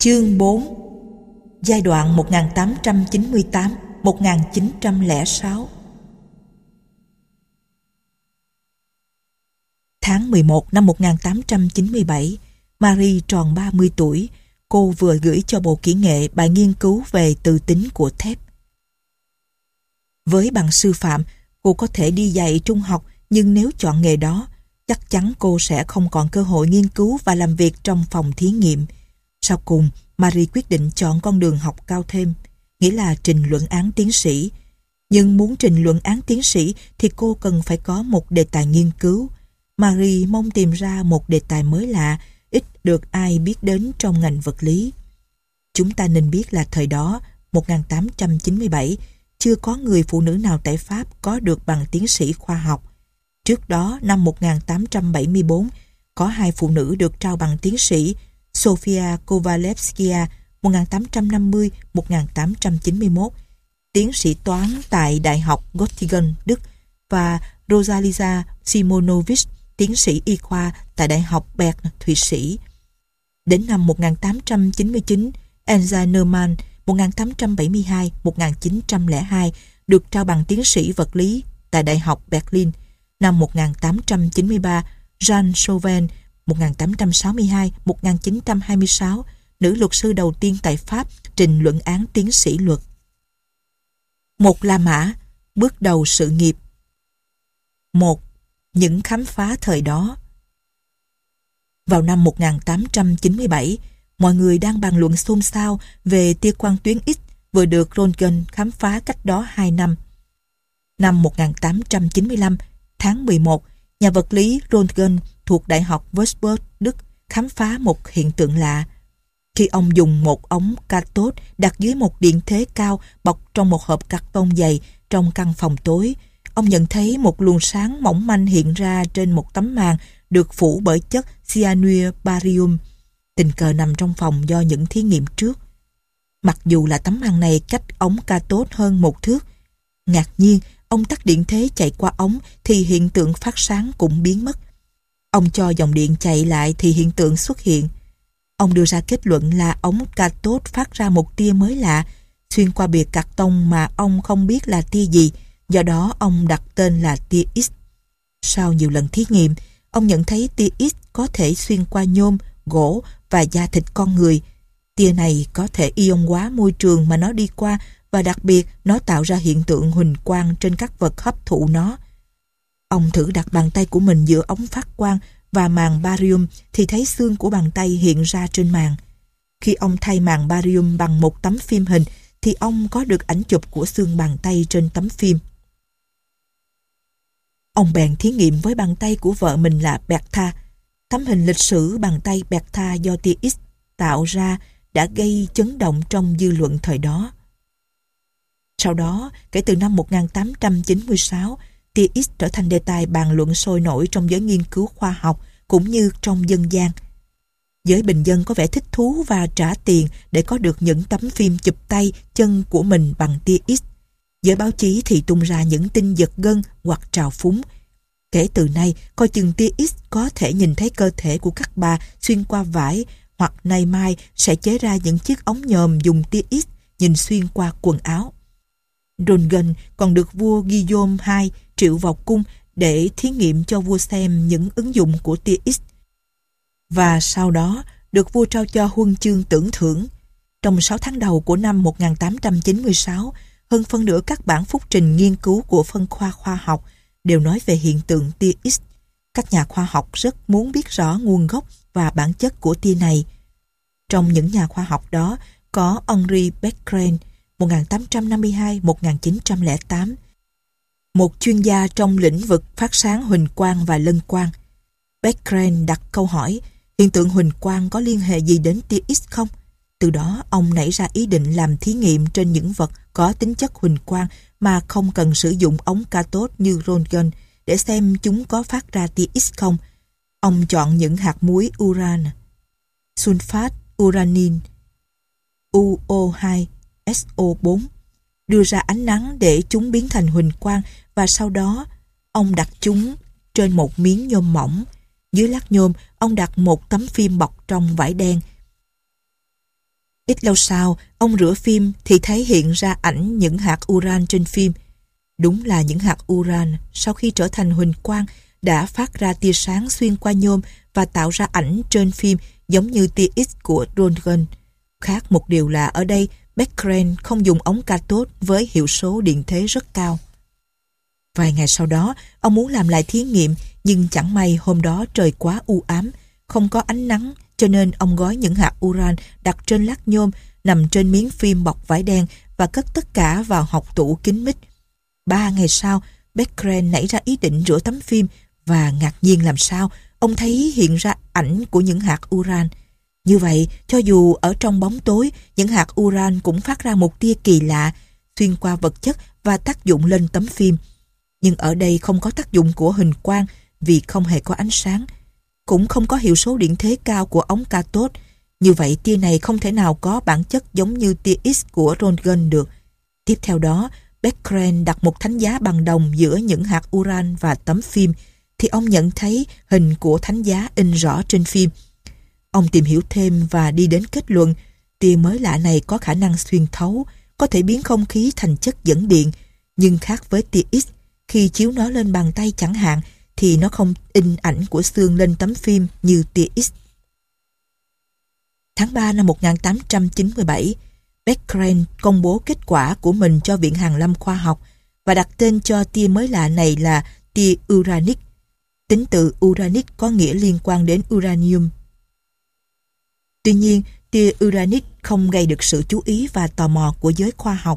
Chương 4. Giai đoạn 1898-1906. Tháng 11 năm 1897, Marie tròn 30 tuổi. Cô vừa gửi cho Bộ Kỹ nghệ bài nghiên cứu về từ tính của thép. Với bằng sư phạm, cô có thể đi dạy trung học, nhưng nếu chọn nghề đó, chắc chắn cô sẽ không còn cơ hội nghiên cứu và làm việc trong phòng thí nghiệm. Sau cùng, Marie quyết định chọn con đường học cao thêm, nghĩa là trình luận án tiến sĩ. Nhưng muốn trình luận án tiến sĩ thì cô cần phải có một đề tài nghiên cứu. Marie mong tìm ra một đề tài mới lạ, ít được ai biết đến trong ngành vật lý. Chúng ta nên biết là thời đó, 1897, chưa có người phụ nữ nào tại Pháp có được bằng tiến sĩ khoa học. Trước đó, năm 1874, có 2 phụ nữ được trao bằng tiến sĩ: Sofia Kovalevskia 1850-1891, tiến sĩ toán tại Đại học Göttingen, Đức, và Rosalisa Simonovic, tiến sĩ y khoa tại Đại học Bern, Thụy Sĩ. Đến năm 1899, Elsa Neumann 1872-1902 được trao bằng tiến sĩ vật lý tại Đại học Berlin. Năm 1893, Jean Chauvin 1862-1926, nữ luật sư đầu tiên tại Pháp, trình luận án tiến sĩ luật. Một La Mã, bước đầu sự nghiệp. 1. Những khám phá thời đó. Vào năm 1897, mọi người đang bàn luận xôn xao về tia quang tuyến X vừa được Röntgen khám phá cách đó 2 năm. Năm 1895, tháng 11, nhà vật lý Röntgen thuộc Đại học Würzburg, Đức khám phá một hiện tượng lạ. Khi ông dùng một ống cathode đặt dưới một điện thế cao bọc trong một hộp cạc tông dày trong căn phòng tối, ông nhận thấy một luồng sáng mỏng manh hiện ra trên một tấm màn được phủ bởi chất cyanure barium, tình cờ nằm trong phòng do những thí nghiệm trước. Mặc dù là tấm màn này cách ống cathode hơn 1 thước, ngạc nhiên ông tắt điện thế chạy qua ống thì hiện tượng phát sáng cũng biến mất. Ông cho dòng điện chạy lại thì hiện tượng xuất hiện. Ông đưa ra kết luận là ống cathode phát ra một tia mới lạ xuyên qua bìa cạc tông mà ông không biết là tia gì, do đó ông đặt tên là tia X. Sau nhiều lần thí nghiệm, ông nhận thấy tia X có thể xuyên qua nhôm, gỗ và da thịt con người. Tia này có thể ion hóa môi trường mà nó đi qua, và đặc biệt nó tạo ra hiện tượng huỳnh quang trên các vật hấp thụ nó. Ông thử đặt bàn tay của mình giữa ống phát quang và màng barium thì thấy xương của bàn tay hiện ra trên màng. Khi ông thay màng barium bằng một tấm phim hình thì ông có được ảnh chụp của xương bàn tay trên tấm phim. Ông bèn thí nghiệm với bàn tay của vợ mình là Bertha. Tấm hình lịch sử bàn tay Bertha do tia X tạo ra đã gây chấn động trong dư luận thời đó. Sau đó, kể từ năm 1896, tia X trở thành đề tài bàn luận sôi nổi trong giới nghiên cứu khoa học cũng như trong dân gian. Giới bình dân có vẻ thích thú và trả tiền để có được những tấm phim chụp tay, chân của mình bằng tia X. Giới báo chí thì tung ra những tin giật gân hoặc trào phúng. Kể từ nay, coi chừng tia X có thể nhìn thấy cơ thể của các bà xuyên qua vải, hoặc nay mai sẽ chế ra những chiếc ống nhòm dùng tia X nhìn xuyên qua quần áo. Röntgen còn được vua Guillaume II triệu vào cung để thí nghiệm cho vua xem những ứng dụng của tia X, và sau đó được vua trao cho huân chương tưởng thưởng. Trong 6 tháng đầu của năm 1896, hơn phân nửa các bản phúc trình nghiên cứu của phân khoa khoa học đều nói về hiện tượng tia X. Các nhà khoa học rất muốn biết rõ nguồn gốc và bản chất của tia này. Trong những nhà khoa học đó có Henri Becquerel 1852-1908, một chuyên gia trong lĩnh vực phát sáng huỳnh quang và lân quang. Becquerel đặt câu hỏi hiện tượng huỳnh quang có liên hệ gì đến tia X không? Từ đó ông nảy ra ý định làm thí nghiệm trên những vật có tính chất huỳnh quang mà không cần sử dụng ống cathode như Röntgen để xem chúng có phát ra tia X không. Ông chọn những hạt muối uran, sunfat uranin, UO2, SO4, đưa ra ánh nắng để chúng biến thành huỳnh quang, và sau đó ông đặt chúng trên một miếng nhôm mỏng. Dưới lát nhôm, ông đặt một tấm phim bọc trong vải đen. Ít lâu sau, ông rửa phim thì thấy hiện ra ảnh những hạt uran trên phim. Đúng là những hạt uran sau khi trở thành huỳnh quang đã phát ra tia sáng xuyên qua nhôm và tạo ra ảnh trên phim giống như tia X của Röntgen. Khác một điều là ở đây Becquerel không dùng ống cathode với hiệu số điện thế rất cao. Vài ngày sau đó, ông muốn làm lại thí nghiệm, nhưng chẳng may hôm đó trời quá u ám, không có ánh nắng, cho nên ông gói những hạt uran đặt trên lát nhôm nằm trên miếng phim bọc vải đen và cất tất cả vào hộc tủ kín mít. 3 ngày sau, Becquerel nảy ra ý định rửa tấm phim và ngạc nhiên làm sao ông thấy hiện ra ảnh của những hạt uran. Như vậy, cho dù ở trong bóng tối, những hạt uran cũng phát ra một tia kỳ lạ, xuyên qua vật chất và tác dụng lên tấm phim. Nhưng ở đây không có tác dụng của huỳnh quang vì không hề có ánh sáng, cũng không có hiệu số điện thế cao của ống cathode. Như vậy tia này không thể nào có bản chất giống như tia X của Röntgen được. Tiếp theo đó, Becquerel đặt một thánh giá bằng đồng giữa những hạt uran và tấm phim, thì ông nhận thấy hình của thánh giá in rõ trên phim. Ông tìm hiểu thêm và đi đến kết luận tia mới lạ này có khả năng xuyên thấu, có thể biến không khí thành chất dẫn điện, nhưng khác với tia X, khi chiếu nó lên bàn tay chẳng hạn thì nó không in ảnh của xương lên tấm phim như tia X. Tháng 3 năm 1897, Becquerel công bố kết quả của mình cho Viện Hàn lâm Khoa học và đặt tên cho tia mới lạ này là tia uranic. Tính từ uranic có nghĩa liên quan đến uranium. Tuy nhiên, tia uranic không gây được sự chú ý và tò mò của giới khoa học.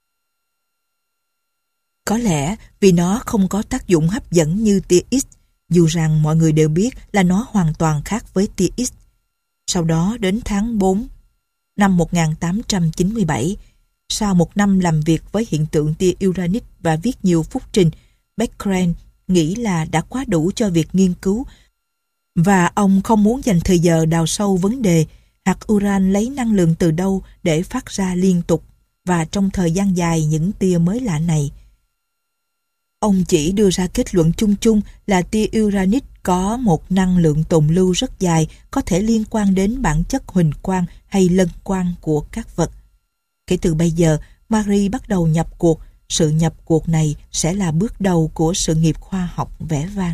Có lẽ vì nó không có tác dụng hấp dẫn như tia X, dù rằng mọi người đều biết là nó hoàn toàn khác với tia X. Sau đó đến tháng 4 năm 1897, sau một năm làm việc với hiện tượng tia uranic và viết nhiều phúc trình, Becquerel nghĩ là đã quá đủ cho việc nghiên cứu và ông không muốn dành thời giờ đào sâu vấn đề hạt uran lấy năng lượng từ đâu để phát ra liên tục và trong thời gian dài những tia mới lạ này. Ông chỉ đưa ra kết luận chung chung là tia uranic có một năng lượng tồn lưu rất dài, có thể liên quan đến bản chất huỳnh quang hay lân quang của các vật. Kể từ bây giờ, Marie bắt đầu nhập cuộc. Sự nhập cuộc này sẽ là bước đầu của sự nghiệp khoa học vẻ vang.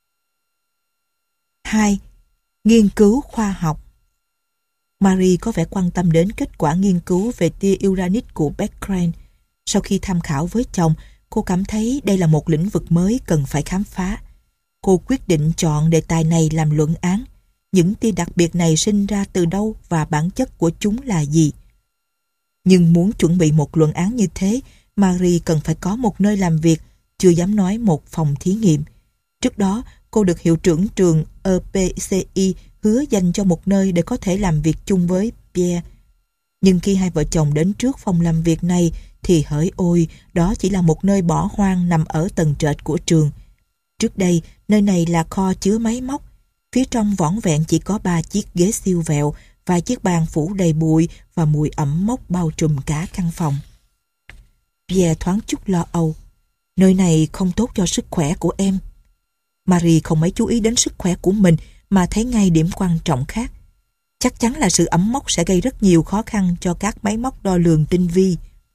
2. Nghiên cứu khoa học. Marie có vẻ quan tâm đến kết quả nghiên cứu về tia uranic của Becquerel. Sau khi tham khảo với chồng, cô cảm thấy đây là một lĩnh vực mới cần phải khám phá. Cô quyết định chọn đề tài này làm luận án. Những tia đặc biệt này sinh ra từ đâu và bản chất của chúng là gì? Nhưng muốn chuẩn bị một luận án như thế, Marie cần phải có một nơi làm việc, chưa dám nói một phòng thí nghiệm. Trước đó, cô được hiệu trưởng trường EPCI hứa dành cho một nơi để có thể làm việc chung với Pierre. Nhưng khi hai vợ chồng đến trước phòng làm việc này thì hỡi ôi, đó chỉ là một nơi bỏ hoang nằm ở tầng trệt của trường. Trước đây, nơi này là kho chứa máy móc. Phía trong vỏn vẹn chỉ có 3 chiếc ghế siêu vẹo, vài chiếc bàn phủ đầy bụi và mùi ẩm mốc bao trùm cả căn phòng. Pierre thoáng chút lo âu. Nơi này không tốt cho sức khỏe của em. Marie không mấy chú ý đến sức khỏe của mình mà thấy ngay điểm quan trọng khác. Chắc chắn là sự ẩm mốc sẽ gây rất nhiều khó khăn cho các máy móc đo lường tinh vi.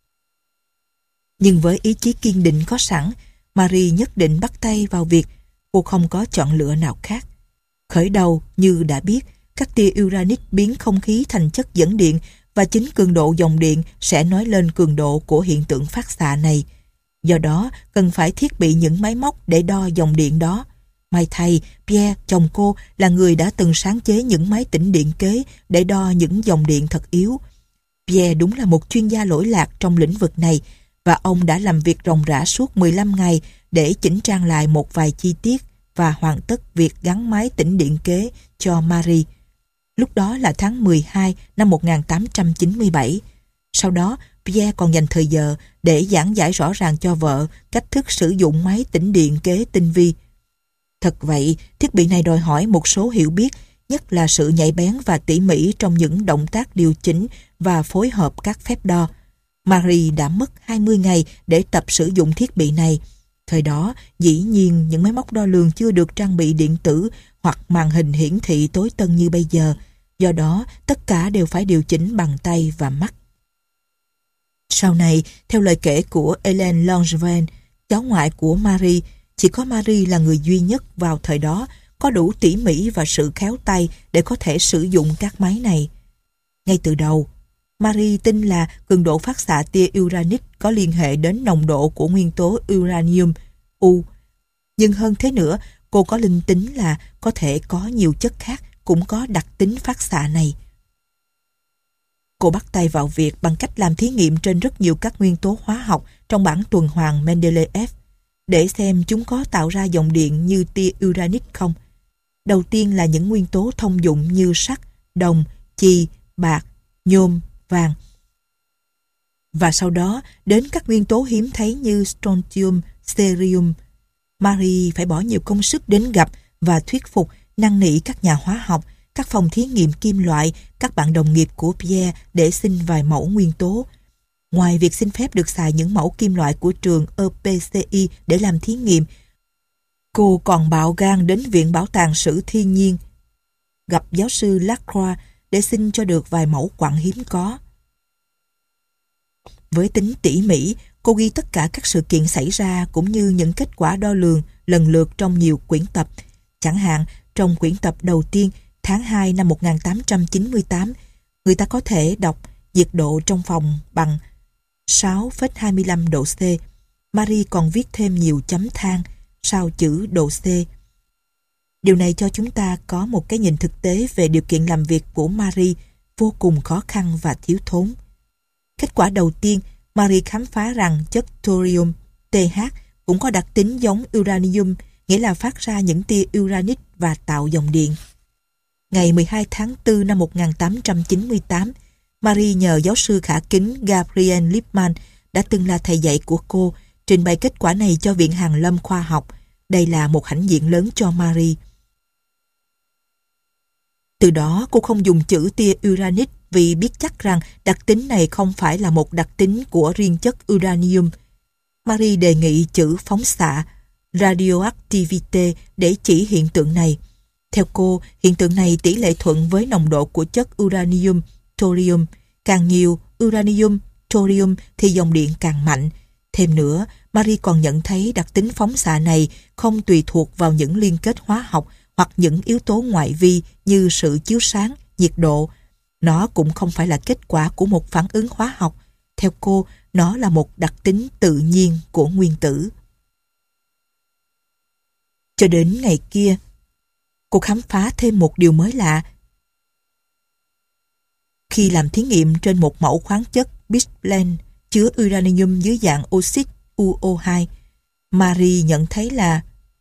Nhưng với ý chí kiên định có sẵn, Marie nhất định bắt tay vào việc. Cô không có chọn lựa nào khác. Khởi đầu, như đã biết, các tia uranic biến không khí thành chất dẫn điện và chính cường độ dòng điện sẽ nói lên cường độ của hiện tượng phát xạ này. Do đó, cần phải thiết bị những máy móc để đo dòng điện đó. May thay, Pierre, chồng cô, là người đã từng sáng chế những máy tĩnh điện kế để đo những dòng điện thật yếu. Pierre đúng là một chuyên gia lỗi lạc trong lĩnh vực này, và ông đã làm việc ròng rã suốt 15 ngày để chỉnh trang lại một vài chi tiết và hoàn tất việc gắn máy tĩnh điện kế cho Marie. Lúc đó là tháng 12 năm 1897. Sau đó, Pierre còn dành thời giờ để giảng giải rõ ràng cho vợ cách thức sử dụng máy tĩnh điện kế tinh vi. Thật vậy, thiết bị này đòi hỏi một số hiểu biết, nhất là sự nhạy bén và tỉ mỉ trong những động tác điều chỉnh và phối hợp các phép đo. Marie đã mất 20 ngày để tập sử dụng thiết bị này. Thời đó, dĩ nhiên những máy móc đo lường chưa được trang bị điện tử hoặc màn hình hiển thị tối tân như bây giờ. Do đó, tất cả đều phải điều chỉnh bằng tay và mắt. Sau này, theo lời kể của Hélène Langevin, cháu ngoại của Marie, chỉ có Marie là người duy nhất vào thời đó có đủ tỉ mỉ và sự khéo tay để có thể sử dụng các máy này. Ngay từ đầu, Marie tin là cường độ phát xạ tia uranic có liên hệ đến nồng độ của nguyên tố uranium U. Nhưng hơn thế nữa, cô có linh tính là có thể có nhiều chất khác cũng có đặc tính phát xạ này. Cô bắt tay vào việc bằng cách làm thí nghiệm trên rất nhiều các nguyên tố hóa học trong bảng tuần hoàn Mendeleev để xem chúng có tạo ra dòng điện như tia uranic không. Đầu tiên là những nguyên tố thông dụng như sắt, đồng, chì, bạc, nhôm, vàng. Và sau đó đến các nguyên tố hiếm thấy như strontium, cerium. Marie phải bỏ nhiều công sức đến gặp và thuyết phục, năn nỉ các nhà hóa học, các phòng thí nghiệm kim loại, các bạn đồng nghiệp của Pierre để xin vài mẫu nguyên tố. Ngoài việc xin phép được xài những mẫu kim loại của trường EPCI để làm thí nghiệm, cô còn bạo gan đến Viện Bảo tàng Sử Thiên nhiên, gặp giáo sư Lacroix để xin cho được vài mẫu quặng hiếm có. Với tính tỉ mỉ, cô ghi tất cả các sự kiện xảy ra cũng như những kết quả đo lường lần lượt trong nhiều quyển tập. Chẳng hạn, trong quyển tập đầu tiên, tháng 2 năm 1898, người ta có thể đọc nhiệt độ trong phòng bằng 6,25 độ C. Marie còn viết thêm nhiều chấm than sau chữ độ C. Điều này cho chúng ta có một cái nhìn thực tế về điều kiện làm việc của Marie vô cùng khó khăn và thiếu thốn. Kết quả đầu tiên, Marie khám phá rằng chất thorium TH cũng có đặc tính giống uranium, nghĩa là phát ra những tia uranic và tạo dòng điện. Ngày 12 tháng 4 năm 1898, Marie nhờ giáo sư khả kính Gabriel Lippmann đã từng là thầy dạy của cô, trình bày kết quả này cho Viện Hàn lâm Khoa học. Đây là một hãnh diện lớn cho Marie. Từ đó, cô không dùng chữ tia uranic vì biết chắc rằng đặc tính này không phải là một đặc tính của riêng chất uranium. Marie đề nghị chữ phóng xạ radioactivité để chỉ hiện tượng này. Theo cô, hiện tượng này tỷ lệ thuận với nồng độ của chất uranium, thorium. Càng nhiều uranium, thorium thì dòng điện càng mạnh. Thêm nữa, Marie còn nhận thấy đặc tính phóng xạ này không tùy thuộc vào những liên kết hóa học hoặc những yếu tố ngoại vi như sự chiếu sáng, nhiệt độ. Nó cũng không phải là kết quả của một phản ứng hóa học. Theo cô, nó là một đặc tính tự nhiên của nguyên tử. Cho đến ngày kia, cô khám phá thêm một điều mới lạ. Khi làm thí nghiệm trên một mẫu khoáng chất pitchblende chứa uranium dưới dạng oxit UO2, Marie nhận thấy là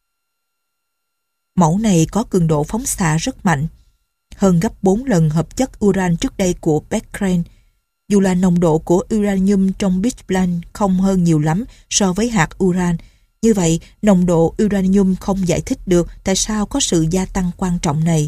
mẫu này có cường độ phóng xạ rất mạnh, hơn gấp 4 lần hợp chất uran trước đây của Becquerel. Dù là nồng độ của uranium trong pitchblende không hơn nhiều lắm so với hạt uran, như vậy nồng độ uranium không giải thích được tại sao có sự gia tăng quan trọng này.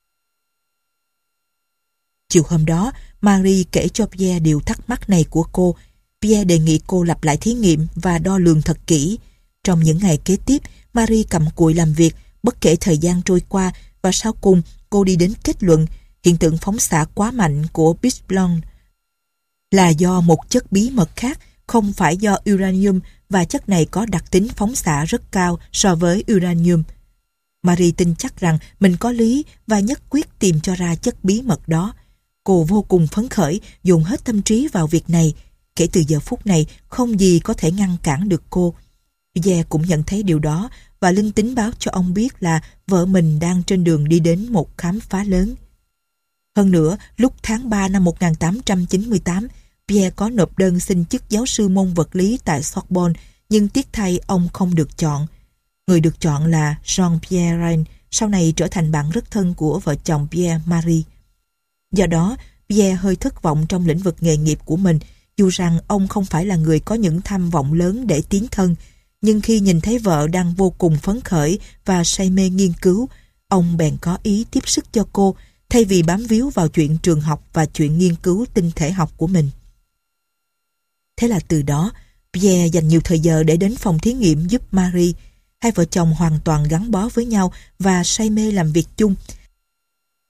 Chiều hôm đó, Marie kể cho Pierre điều thắc mắc này của cô. Pierre đề nghị cô lặp lại thí nghiệm và đo lường thật kỹ. Trong những ngày kế tiếp, Marie cặm cụi làm việc, bất kể thời gian trôi qua, và sau cùng cô đi đến kết luận hiện tượng phóng xạ quá mạnh của pitchblende là do một chất bí mật khác, không phải do uranium, và chất này có đặc tính phóng xạ rất cao so với uranium. Marie tin chắc rằng mình có lý và nhất quyết tìm cho ra chất bí mật đó. Cô vô cùng phấn khởi, dồn hết tâm trí vào việc này. Kể từ giờ phút này, không gì có thể ngăn cản được cô. Pierre cũng nhận thấy điều đó và linh tính báo cho ông biết là vợ mình đang trên đường đi đến một khám phá lớn. Hơn nữa, lúc tháng 3 năm 1898, Pierre có nộp đơn xin chức giáo sư môn vật lý tại Sorbonne, nhưng tiếc thay ông không được chọn. Người được chọn là Jean-Pierre Reine, sau này trở thành bạn rất thân của vợ chồng Pierre-Marie. Do đó, Pierre hơi thất vọng trong lĩnh vực nghề nghiệp của mình, dù rằng ông không phải là người có những tham vọng lớn để tiến thân. Nhưng khi nhìn thấy vợ đang vô cùng phấn khởi và say mê nghiên cứu, ông bèn có ý tiếp sức cho cô, thay vì bám víu vào chuyện trường học và chuyện nghiên cứu tinh thể học của mình. Thế là từ đó, Pierre dành nhiều thời giờ để đến phòng thí nghiệm giúp Marie. Hai vợ chồng hoàn toàn gắn bó với nhau và say mê làm việc chung.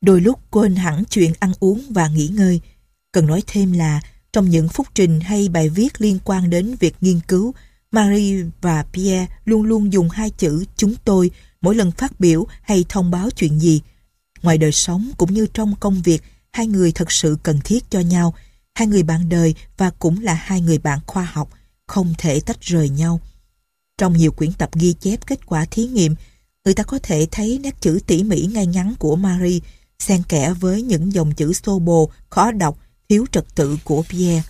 Đôi lúc quên hẳn chuyện ăn uống và nghỉ ngơi. Cần nói thêm là trong những phúc trình hay bài viết liên quan đến việc nghiên cứu, Marie và Pierre luôn luôn dùng hai chữ chúng tôi mỗi lần phát biểu hay thông báo chuyện gì. Ngoài đời sống cũng như trong công việc, hai người thật sự cần thiết cho nhau, hai người bạn đời và cũng là hai người bạn khoa học, không thể tách rời nhau. Trong nhiều quyển tập ghi chép kết quả thí nghiệm, người ta có thể thấy nét chữ tỉ mỉ ngay ngắn của Marie xen kẽ với những dòng chữ xô bồ, khó đọc, thiếu trật tự của Pierre.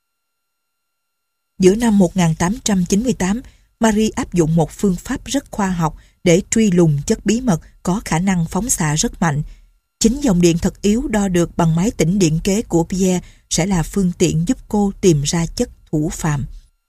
Giữa năm 1898, Marie áp dụng một phương pháp rất khoa học để truy lùng chất bí mật có khả năng phóng xạ rất mạnh. Chính dòng điện thật yếu đo được bằng máy tĩnh điện kế của Pierre sẽ là phương tiện giúp cô tìm ra chất thủ phạm.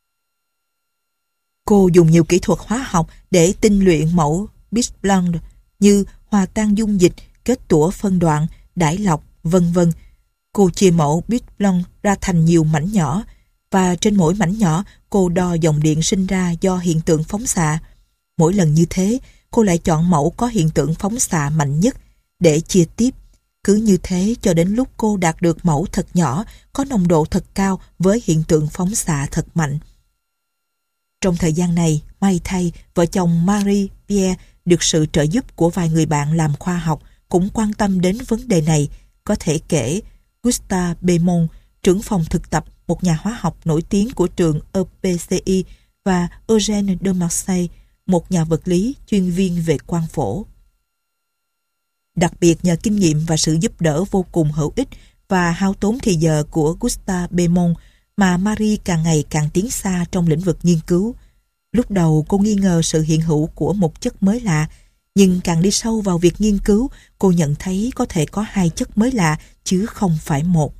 Cô dùng nhiều kỹ thuật hóa học để tinh luyện mẫu Big Blanc như hòa tan dung dịch, kết tủa phân đoạn, đãi lọc, vân vân. Cô chia mẫu Big Blanc ra thành nhiều mảnh nhỏ và trên mỗi mảnh nhỏ cô đo dòng điện sinh ra do hiện tượng phóng xạ. Mỗi lần như thế, cô lại chọn mẫu có hiện tượng phóng xạ mạnh nhất để chia tiếp. Cứ như thế cho đến lúc cô đạt được mẫu thật nhỏ có nồng độ thật cao với hiện tượng phóng xạ thật mạnh. Trong thời gian này, may thay, vợ chồng Marie Pierre được sự trợ giúp của vài người bạn làm khoa học cũng quan tâm đến vấn đề này. Có thể kể Gustave Bémont, trưởng phòng thực tập, một nhà hóa học nổi tiếng của trường EPCI, và Eugène de Marseille, một nhà vật lý chuyên viên về quang phổ. Đặc biệt nhờ kinh nghiệm và sự giúp đỡ vô cùng hữu ích và hao tốn thì giờ của Gustave Bémont mà Marie càng ngày càng tiến xa trong lĩnh vực nghiên cứu. Lúc đầu cô nghi ngờ sự hiện hữu của một chất mới lạ, nhưng càng đi sâu vào việc nghiên cứu, cô nhận thấy có thể có hai chất mới lạ chứ không phải một.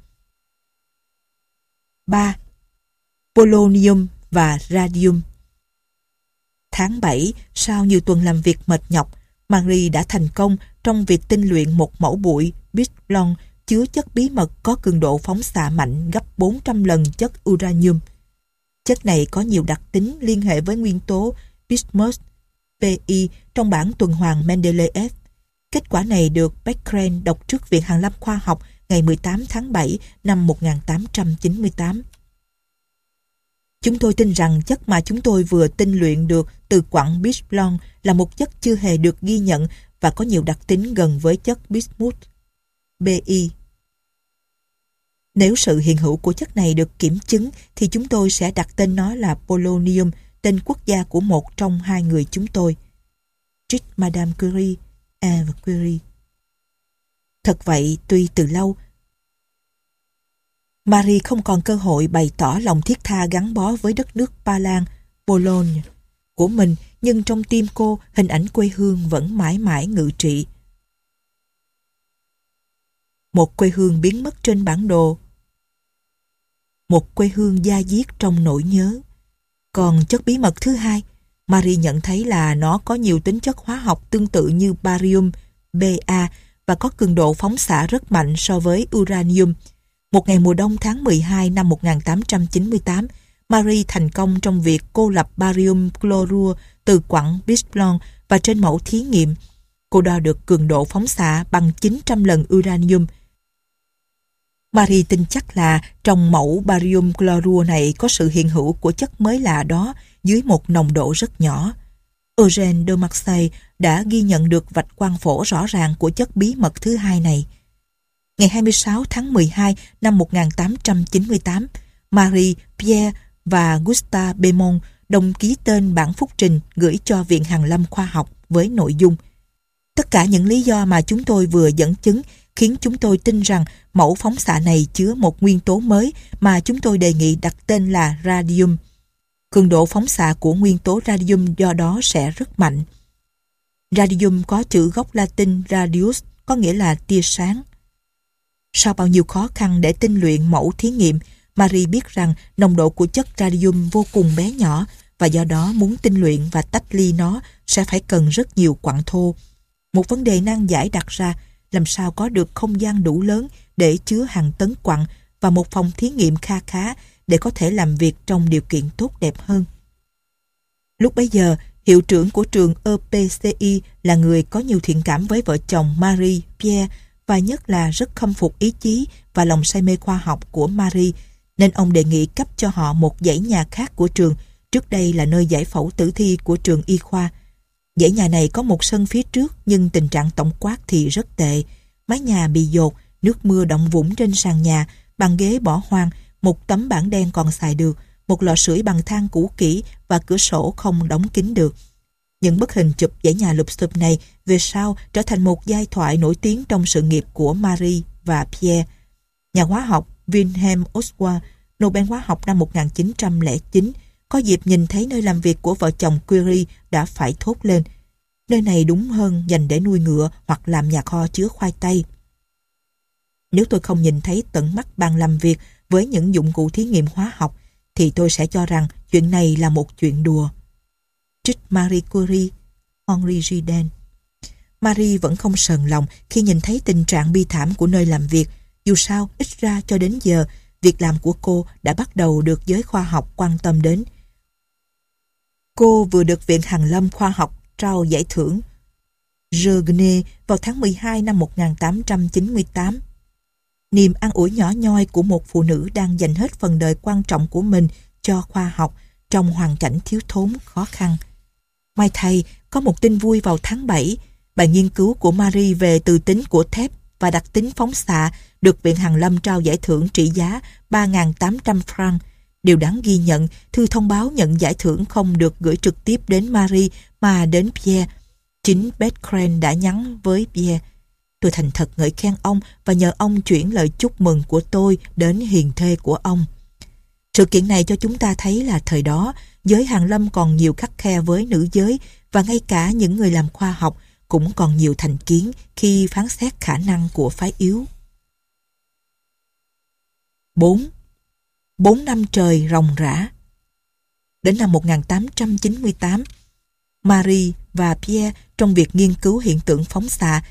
3. Polonium và radium. Tháng 7, sau nhiều tuần làm việc mệt nhọc, Marie đã thành công trong việc tinh luyện một mẫu bụi Big Blanc chứa chất bí mật có cường độ phóng xạ mạnh gấp 400 lần chất uranium. Chất này có nhiều đặc tính liên hệ với nguyên tố bismuth Pi trong bảng tuần hoàn Mendeleev. Kết quả này được Becquerel đọc trước Viện Hàn lâm Khoa học ngày 18 tháng 7 năm 1898. Chúng tôi tin rằng chất mà chúng tôi vừa tinh luyện được từ quặng Big Blanc là một chất chưa hề được ghi nhận và có nhiều đặc tính gần với chất bismuth Bi. Nếu sự hiện hữu của chất này được kiểm chứng thì chúng tôi sẽ đặt tên nó là polonium, tên quốc gia của một trong hai người chúng tôi, trích Madame Curie, Eve Curie. Thật vậy, tuy từ lâu Marie không còn cơ hội bày tỏ lòng thiết tha gắn bó với đất nước Ba Lan, Bologne của mình, nhưng trong tim cô, hình ảnh quê hương vẫn mãi mãi ngự trị. Một quê hương biến mất trên bản đồ. Một quê hương da diết trong nỗi nhớ. Còn chất bí mật thứ hai, Marie nhận thấy là nó có nhiều tính chất hóa học tương tự như barium, Ba, và có cường độ phóng xạ rất mạnh so với uranium. Một ngày mùa đông tháng 12 năm 1898, Marie thành công trong việc cô lập barium chlorua từ quặng Big Blanc và trên mẫu thí nghiệm, cô đo được cường độ phóng xạ bằng 900 lần uranium. Marie tin chắc là trong mẫu barium chlorua này có sự hiện hữu của chất mới lạ đó dưới một nồng độ rất nhỏ. Eugène de Marseille đã ghi nhận được vạch quang phổ rõ ràng của chất bí mật thứ hai này. Ngày 26 tháng 12 năm 1898, Marie, Pierre và Gustave Bémont đồng ký tên bản phúc trình gửi cho Viện Hàn lâm Khoa học với nội dung: tất cả những lý do mà chúng tôi vừa dẫn chứng khiến chúng tôi tin rằng mẫu phóng xạ này chứa một nguyên tố mới mà chúng tôi đề nghị đặt tên là radium. Cường độ phóng xạ của nguyên tố radium do đó sẽ rất mạnh. Radium có chữ gốc Latin radius, có nghĩa là tia sáng. Sau bao nhiêu khó khăn để tinh luyện mẫu thí nghiệm, Marie biết rằng nồng độ của chất radium vô cùng bé nhỏ và do đó muốn tinh luyện và tách ly nó sẽ phải cần rất nhiều quặng thô. Một vấn đề nan giải đặt ra, làm sao có được không gian đủ lớn để chứa hàng tấn quặng và một phòng thí nghiệm kha khá để có thể làm việc trong điều kiện tốt đẹp hơn. Lúc bấy giờ, hiệu trưởng của trường EPCI là người có nhiều thiện cảm với vợ chồng Marie, Pierre và nhất là rất khâm phục ý chí và lòng say mê khoa học của Marie, nên ông đề nghị cấp cho họ một dãy nhà khác của trường, trước đây là nơi giải phẫu tử thi của trường y khoa. Dãy nhà này có một sân phía trước, nhưng tình trạng tổng quát thì rất tệ. Mái nhà bị dột, nước mưa đọng vũng trên sàn nhà, bàn ghế bỏ hoang, một tấm bảng đen còn xài được, một lò sưởi bằng than cũ kỹ và cửa sổ không đóng kín được. Những bức hình chụp dãy nhà lụp xụp này về sau trở thành một giai thoại nổi tiếng trong sự nghiệp của Marie và Pierre. Nhà hóa học Wilhelm Oswald, Nobel hóa học năm 1909, có dịp nhìn thấy nơi làm việc của vợ chồng Curie đã phải thốt lên: nơi này đúng hơn dành để nuôi ngựa hoặc làm nhà kho chứa khoai tây. Nếu tôi không nhìn thấy tận mắt bàn làm việc với những dụng cụ thí nghiệm hóa học, thì tôi sẽ cho rằng chuyện này là một chuyện đùa. Trích Marie Curie, Henri Ginden. Marie vẫn không sờn lòng khi nhìn thấy tình trạng bi thảm của nơi làm việc. Dù sao, ít ra cho đến giờ, việc làm của cô đã bắt đầu được giới khoa học quan tâm đến. Cô vừa được Viện Hàn lâm Khoa học trao giải thưởng Journet vào tháng 12 năm 1898. Niềm an ủi nhỏ nhoi của một phụ nữ đang dành hết phần đời quan trọng của mình cho khoa học trong hoàn cảnh thiếu thốn khó khăn. May thay, có một tin vui vào tháng 7. Bài nghiên cứu của Marie về từ tính của thép và đặc tính phóng xạ được Viện Hàn lâm trao giải thưởng trị giá 3.800 franc. Điều đáng ghi nhận, thư thông báo nhận giải thưởng không được gửi trực tiếp đến Marie mà đến Pierre. Chính Becquerel đã nhắn với Pierre: tôi thành thật ngợi khen ông và nhờ ông chuyển lời chúc mừng của tôi đến hiền thê của ông. Sự kiện này cho chúng ta thấy là thời đó, giới Hàn lâm còn nhiều khắt khe với nữ giới, và ngay cả những người làm khoa học cũng còn nhiều thành kiến khi phán xét khả năng của phái yếu. 4. 4 năm trời ròng rã. Đến năm 1898, Marie và Pierre trong việc nghiên cứu hiện tượng phóng xạ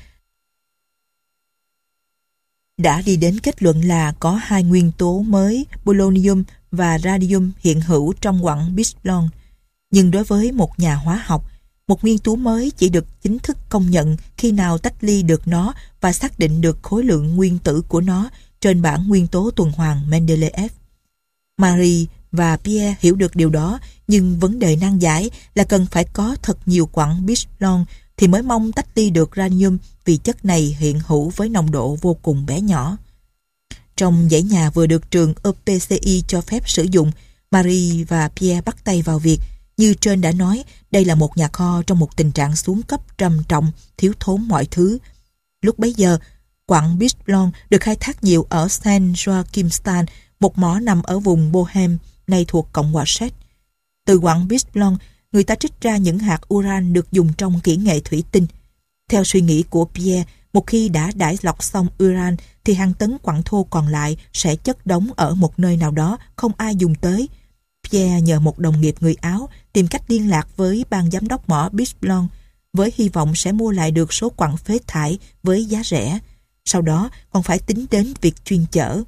đã đi đến kết luận là có hai nguyên tố mới, polonium và radium, hiện hữu trong quặng Bisplon. Nhưng đối với một nhà hóa học, một nguyên tố mới chỉ được chính thức công nhận khi nào tách ly được nó và xác định được khối lượng nguyên tử của nó trên bảng nguyên tố tuần hoàn Mendeleev. Marie và Pierre hiểu được điều đó, nhưng vấn đề nan giải là cần phải có thật nhiều quặng Bisplon thì mới mong tách ly được radium, vì chất này hiện hữu với nồng độ vô cùng bé nhỏ. Trong dãy nhà vừa được trường EPCI cho phép sử dụng, Marie và Pierre bắt tay vào việc. Như trên đã nói, đây là một nhà kho trong một tình trạng xuống cấp trầm trọng, thiếu thốn mọi thứ. Lúc bấy giờ, quặng Bisplon được khai thác nhiều ở Saint Joachimsthal, một mỏ nằm ở vùng Bohème, nay thuộc Cộng hòa Séc. Từ quặng Bisplon, người ta trích ra những hạt uran được dùng trong kỹ nghệ thủy tinh. Theo suy nghĩ của Pierre, một khi đã đãi lọc xong uran thì hàng tấn quặng thô còn lại sẽ chất đống ở một nơi nào đó không ai dùng tới. Pierre nhờ một đồng nghiệp người Áo tìm cách liên lạc với ban giám đốc mỏ Bisplon với hy vọng sẽ mua lại được số quặng phế thải với giá rẻ. Sau đó còn phải tính đến việc chuyên chở.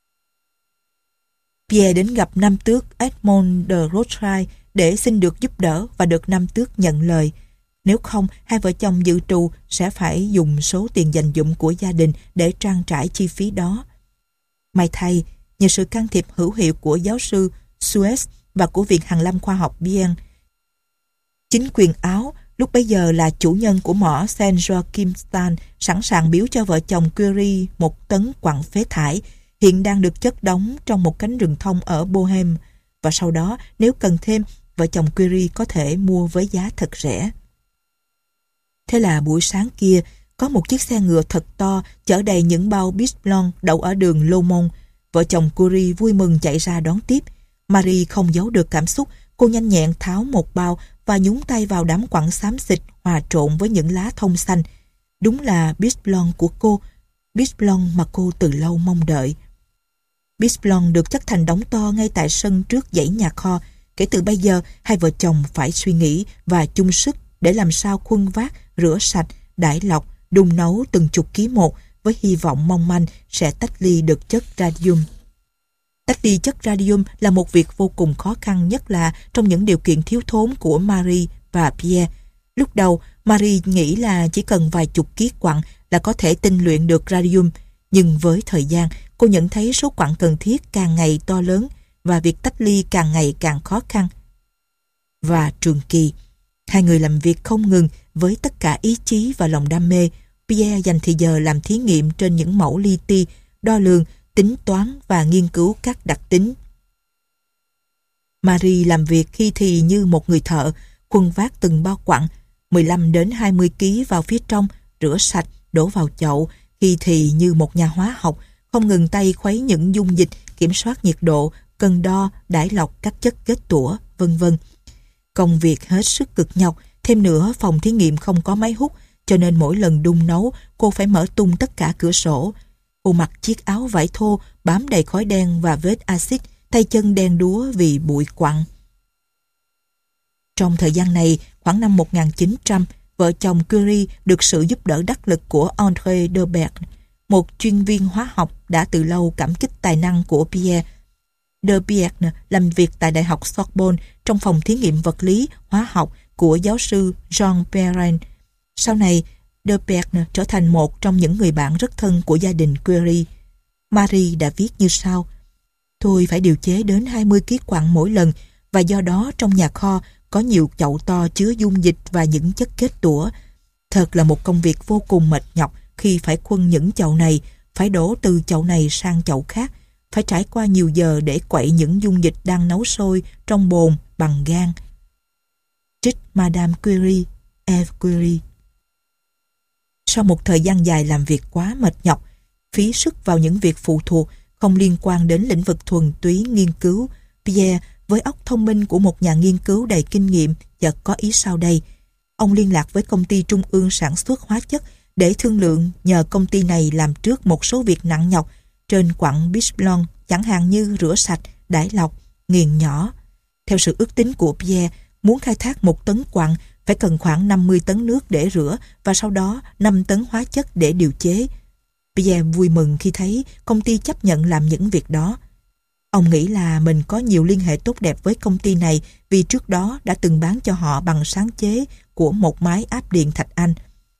Pierre đến gặp Nam tước Edmond de Rothschild để xin được giúp đỡ và được Nam tước nhận lời. Nếu không, hai vợ chồng dự trù sẽ phải dùng số tiền dành dụm của gia đình để trang trải chi phí đó. May thay, nhờ sự can thiệp hữu hiệu của giáo sư Suez và của Viện Hàn lâm Khoa học Bienne, chính quyền Áo, lúc bấy giờ là chủ nhân của mỏ Saint Joachimsthal, sẵn sàng biếu cho vợ chồng Curie 1 tấn quặng phế thải, hiện đang được chất đóng trong một cánh rừng thông ở Bohème, và sau đó nếu cần thêm, vợ chồng Curie có thể mua với giá thật rẻ. Thế là buổi sáng kia, có một chiếc xe ngựa thật to chở đầy những bao Bisplon đậu ở đường Lomond. Vợ chồng Curie vui mừng chạy ra đón tiếp. Marie không giấu được cảm xúc, cô nhanh nhẹn tháo một bao và nhúng tay vào đám quặng xám xịt hòa trộn với những lá thông xanh. Đúng là Bisplon của cô, Bisplon mà cô từ lâu mong đợi. Bisplon được chất thành đống to ngay tại sân trước dãy nhà kho. Kể từ bây giờ, hai vợ chồng phải suy nghĩ và chung sức để làm sao khuân vác, rửa sạch, đãi lọc, đun nấu từng chục ký một, với hy vọng mong manh sẽ tách ly được chất radium. Tách ly chất radium là một việc vô cùng khó khăn, nhất là trong những điều kiện thiếu thốn của Marie và Pierre. Lúc đầu, Marie nghĩ là chỉ cần vài chục ký quặng là có thể tinh luyện được radium, nhưng với thời gian, cô nhận thấy số quặng cần thiết càng ngày to lớn và việc tách ly càng ngày càng khó khăn. Và trường kỳ, hai người làm việc không ngừng với tất cả ý chí và lòng đam mê. Pierre dành thời giờ làm thí nghiệm trên những mẫu li ti, đo lường, tính toán và nghiên cứu các đặc tính. Marie làm việc khi thì như một người thợ, khuân vác từng bao quặng 15 đến 20 kg vào phía trong, rửa sạch, đổ vào chậu, khi thì như một nhà hóa học, không ngừng tay khuấy những dung dịch, kiểm soát nhiệt độ, cân đo, đãi lọc các chất kết tủa, vân vân. Công việc hết sức cực nhọc, thêm nữa phòng thí nghiệm không có máy hút, cho nên mỗi lần đun nấu, cô phải mở tung tất cả cửa sổ. Cô mặc chiếc áo vải thô bám đầy khói đen và vết axit, tay chân đen đúa vì bụi quặng. Trong thời gian này, khoảng năm 1900, vợ chồng Curie được sự giúp đỡ đắc lực của André Delbert, một chuyên viên hóa học đã từ lâu cảm kích tài năng của Pierre. Delbert làm việc tại Đại học Sorbonne trong phòng thí nghiệm vật lý, hóa học của giáo sư Jean Perrin. Sau này, Delbert trở thành một trong những người bạn rất thân của gia đình Curie. Marie đã viết như sau: "Tôi phải điều chế đến 20 kg quặng mỗi lần, và do đó trong nhà kho có nhiều chậu to chứa dung dịch và những chất kết tủa. Thật là một công việc vô cùng mệt nhọc khi phải khuân những chậu này, phải đổ từ chậu này sang chậu khác, phải trải qua nhiều giờ để quậy những dung dịch đang nấu sôi trong bồn bằng gang." Trích Madame Curie, Eve Curie. Sau một thời gian dài làm việc quá mệt nhọc, phí sức vào những việc phụ thuộc không liên quan đến lĩnh vực thuần túy nghiên cứu, Pierre với óc thông minh của một nhà nghiên cứu đầy kinh nghiệm chợt có ý sau đây. Ông liên lạc với công ty trung ương sản xuất hóa chất để thương lượng nhờ công ty này làm trước một số việc nặng nhọc trên quặng Bislon, chẳng hạn như rửa sạch, đãi lọc, nghiền nhỏ. Theo sự ước tính của Pierre, muốn khai thác 1 tấn quặng phải cần khoảng 50 tấn nước để rửa và sau đó 5 tấn hóa chất để điều chế. Pierre vui mừng khi thấy công ty chấp nhận làm những việc đó. Ông nghĩ là mình có nhiều liên hệ tốt đẹp với công ty này vì trước đó đã từng bán cho họ bằng sáng chế của một máy áp điện Thạch Anh.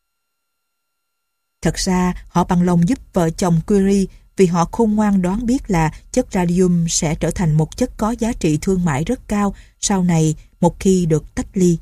Thật ra, họ bằng lòng giúp vợ chồng Curie vì họ khôn ngoan đoán biết là chất radium sẽ trở thành một chất có giá trị thương mại rất cao sau này một khi được tách ly.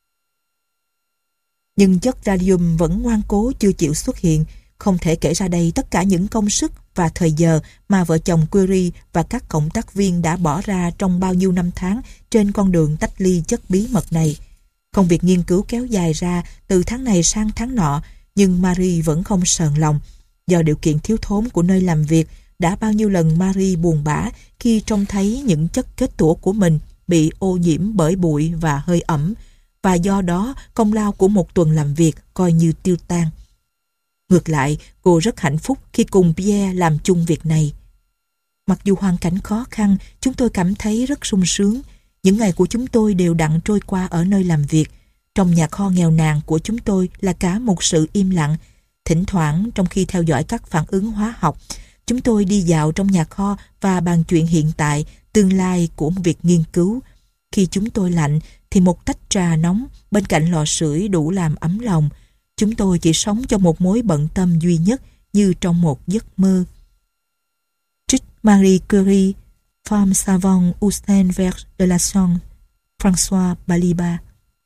Nhưng chất radium vẫn ngoan cố chưa chịu xuất hiện. Không thể kể ra đây tất cả những công sức và thời giờ mà vợ chồng Curie và các cộng tác viên đã bỏ ra trong bao nhiêu năm tháng trên con đường tách ly chất bí mật này. Công việc nghiên cứu kéo dài ra từ tháng này sang tháng nọ, nhưng Marie vẫn không sờn lòng. Do điều kiện thiếu thốn của nơi làm việc, đã bao nhiêu lần Marie buồn bã khi trông thấy những chất kết tủa của mình bị ô nhiễm bởi bụi và hơi ẩm, và do đó công lao của một tuần làm việc coi như tiêu tan. Ngược lại, cô rất hạnh phúc khi cùng Pierre làm chung việc này. Mặc dù hoàn cảnh khó khăn, chúng tôi cảm thấy rất sung sướng. Những ngày của chúng tôi đều đặn trôi qua ở nơi làm việc. Trong nhà kho nghèo nàn của chúng tôi là cả một sự im lặng. Thỉnh thoảng, trong khi theo dõi các phản ứng hóa học, chúng tôi đi dạo trong nhà kho và bàn chuyện hiện tại, tương lai của việc nghiên cứu. Khi chúng tôi lạnh, thì một tách trà nóng bên cạnh lò sưởi đủ làm ấm lòng. Chúng tôi chỉ sống cho một mối bận tâm duy nhất như trong một giấc mơ. Trích Marie Curie, Femme savante au sein vert de la science, François Baliba.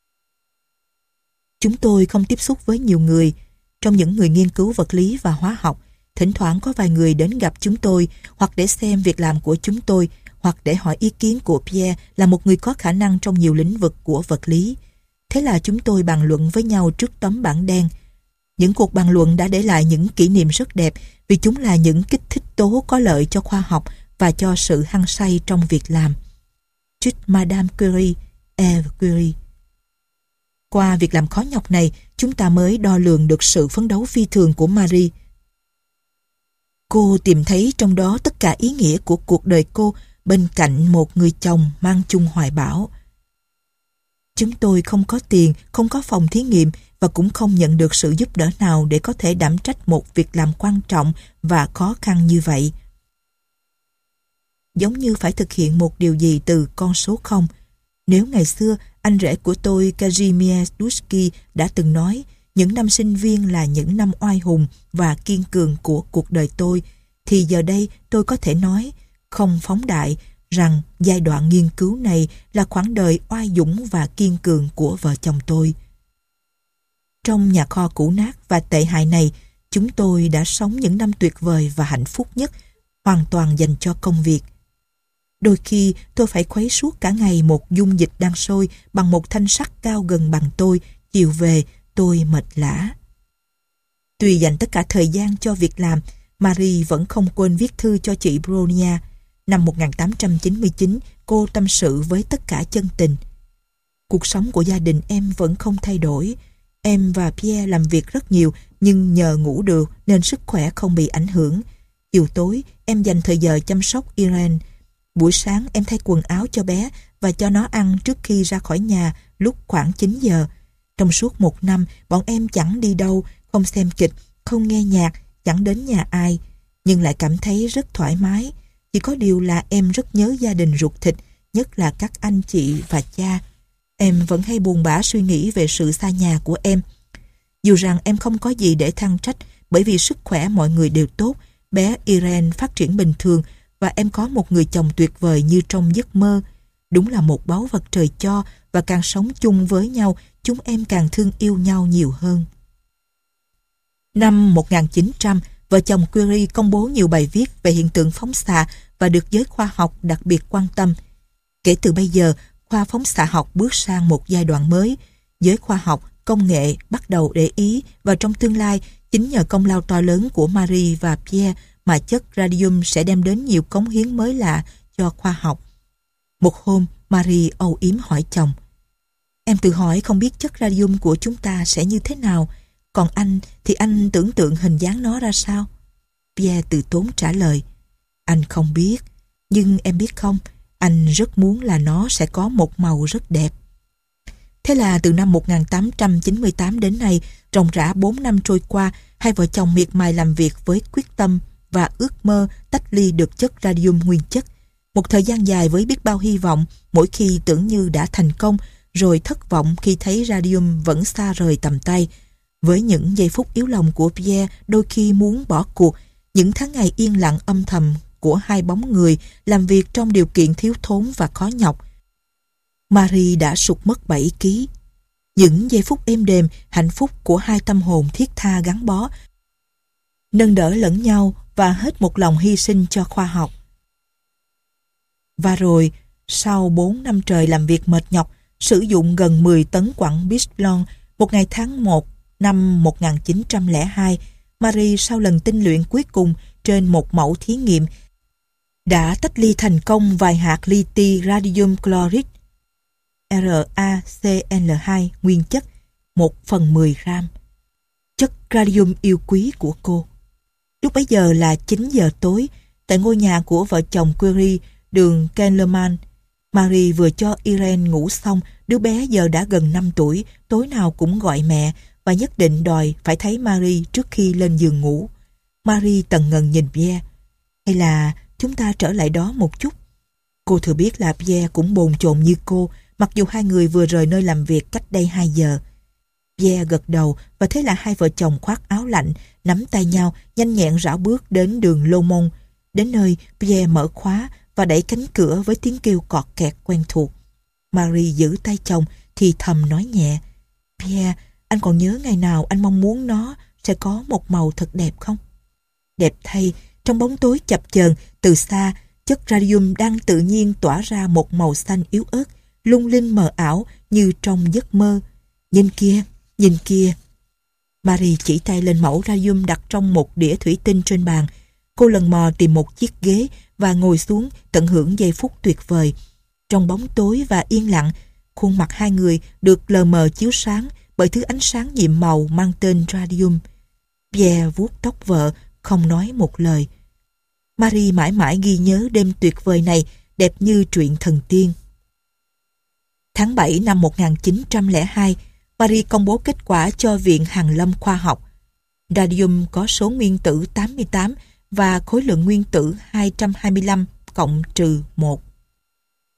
Chúng tôi không tiếp xúc với nhiều người. Trong những người nghiên cứu vật lý và hóa học, thỉnh thoảng có vài người đến gặp chúng tôi hoặc để xem việc làm của chúng tôi hoặc để hỏi ý kiến của Pierre là một người có khả năng trong nhiều lĩnh vực của vật lý. Thế là chúng tôi bàn luận với nhau trước tấm bảng đen. Những cuộc bàn luận đã để lại những kỷ niệm rất đẹp vì chúng là những kích thích tố có lợi cho khoa học và cho sự hăng say trong việc làm. Trích Madame Curie, Eve Curie. Qua việc làm khó nhọc này, chúng ta mới đo lường được sự phấn đấu phi thường của Marie. Cô tìm thấy trong đó tất cả ý nghĩa của cuộc đời cô bên cạnh một người chồng mang chung hoài bão. Chúng tôi không có tiền, không có phòng thí nghiệm và cũng không nhận được sự giúp đỡ nào để có thể đảm trách một việc làm quan trọng và khó khăn như vậy. Giống như phải thực hiện một điều gì từ con số 0. Nếu ngày xưa anh rể của tôi Kazimierz Dusky đã từng nói những năm sinh viên là những năm oai hùng và kiên cường của cuộc đời tôi, thì giờ đây tôi có thể nói, không phóng đại, rằng giai đoạn nghiên cứu này là khoảng đời oai dũng và kiên cường của vợ chồng tôi. Trong nhà kho cũ nát và tệ hại này, chúng tôi đã sống những năm tuyệt vời và hạnh phúc nhất, hoàn toàn dành cho công việc. Đôi khi tôi phải khuấy suốt cả ngày một dung dịch đang sôi bằng một thanh sắt cao gần bằng tôi, chiều về tôi mệt lả. Tuy dành tất cả thời gian cho việc làm, Marie vẫn không quên viết thư cho chị Bronia. Năm 1899, cô tâm sự với tất cả chân tình. Cuộc sống của gia đình em vẫn không thay đổi. Em và Pierre làm việc rất nhiều, nhưng nhờ ngủ được nên sức khỏe không bị ảnh hưởng. Chiều tối, em dành thời giờ chăm sóc Irene. Buổi sáng em thay quần áo cho bé và cho nó ăn trước khi ra khỏi nhà lúc khoảng 9 giờ. Trong suốt một năm, bọn em chẳng đi đâu, không xem kịch, không nghe nhạc, chẳng đến nhà ai, nhưng lại cảm thấy rất thoải mái. Chỉ có điều là em rất nhớ gia đình ruột thịt, nhất là các anh chị và cha. Em vẫn hay buồn bã suy nghĩ về sự xa nhà của em. Dù rằng em không có gì để than trách, bởi vì sức khỏe mọi người đều tốt, bé Irene phát triển bình thường và em có một người chồng tuyệt vời như trong giấc mơ. Đúng là một báu vật trời cho, và càng sống chung với nhau, chúng em càng thương yêu nhau nhiều hơn. Năm 1900, vợ chồng Curie công bố nhiều bài viết về hiện tượng phóng xạ và được giới khoa học đặc biệt quan tâm. Kể từ bây giờ, khoa phóng xạ học bước sang một giai đoạn mới. Giới khoa học, công nghệ bắt đầu để ý, và trong tương lai, chính nhờ công lao to lớn của Marie và Pierre mà chất radium sẽ đem đến nhiều cống hiến mới lạ cho khoa học. Một hôm, Marie âu yếm hỏi chồng: "Em tự hỏi không biết chất radium của chúng ta sẽ như thế nào, còn anh thì anh tưởng tượng hình dáng nó ra sao?" Pierre từ tốn trả lời: "Anh không biết, nhưng em biết không, anh rất muốn là nó sẽ có một màu rất đẹp." Thế là từ năm 1898 đến nay, ròng rã 4 năm trôi qua, hai vợ chồng miệt mài làm việc với quyết tâm và ước mơ tách ly được chất radium nguyên chất. Một thời gian dài với biết bao hy vọng, mỗi khi tưởng như đã thành công, rồi thất vọng khi thấy radium vẫn xa rời tầm tay. Với những giây phút yếu lòng của Pierre đôi khi muốn bỏ cuộc, những tháng ngày yên lặng âm thầm của hai bóng người làm việc trong điều kiện thiếu thốn và khó nhọc, Marie đã sụt mất 7 ký. Những giây phút êm đềm, hạnh phúc của hai tâm hồn thiết tha gắn bó, nâng đỡ lẫn nhau và hết một lòng hy sinh cho khoa học. Và rồi, sau 4 năm trời làm việc mệt nhọc, sử dụng gần 10 tấn quặng Bislon, một ngày tháng 1 năm 1902, Marie sau lần tinh luyện cuối cùng trên một mẫu thí nghiệm đã tách ly thành công vài hạt li-ti radium chloride RaCl2 nguyên chất 1/10 gram. Chất radium yêu quý của cô. Lúc bấy giờ là 9 giờ tối, tại ngôi nhà của vợ chồng Curie, đường Kellerman. Marie vừa cho Irene ngủ xong, đứa bé giờ đã gần 5 tuổi, tối nào cũng gọi mẹ và nhất định đòi phải thấy Marie trước khi lên giường ngủ. Marie tần ngần nhìn Pierre. "Hay là chúng ta trở lại đó một chút?" Cô thừa biết là Pierre cũng bồn chồn như cô, mặc dù hai người vừa rời nơi làm việc cách đây 2 giờ. Pierre gật đầu, và thế là hai vợ chồng khoác áo lạnh, nắm tay nhau, nhanh nhẹn rảo bước đến đường Lô Mông. Đến nơi, Pierre mở khóa và đẩy cánh cửa với tiếng kêu cọt kẹt quen thuộc. Marie giữ tay chồng, thì thầm nói nhẹ: "Pierre, anh còn nhớ ngày nào anh mong muốn nó sẽ có một màu thật đẹp không?" Đẹp thay, trong bóng tối chập chờn, từ xa, chất radium đang tự nhiên tỏa ra một màu xanh yếu ớt, lung linh mờ ảo như trong giấc mơ. "Nhìn kia, nhìn kia." Marie chỉ tay lên mẫu radium đặt trong một đĩa thủy tinh trên bàn. Cô lần mò tìm một chiếc ghế và ngồi xuống tận hưởng giây phút tuyệt vời. Trong bóng tối và yên lặng, khuôn mặt hai người được lờ mờ chiếu sáng bởi thứ ánh sáng nhiệm màu mang tên radium. Pierre vuốt tóc vợ, không nói một lời. Marie mãi mãi ghi nhớ đêm tuyệt vời này, đẹp như truyện thần tiên. Tháng 7 năm 1902, Marie công bố kết quả cho Viện Hàn Lâm Khoa học. Radium có số nguyên tử 88 và khối lượng nguyên tử 225 cộng trừ 1.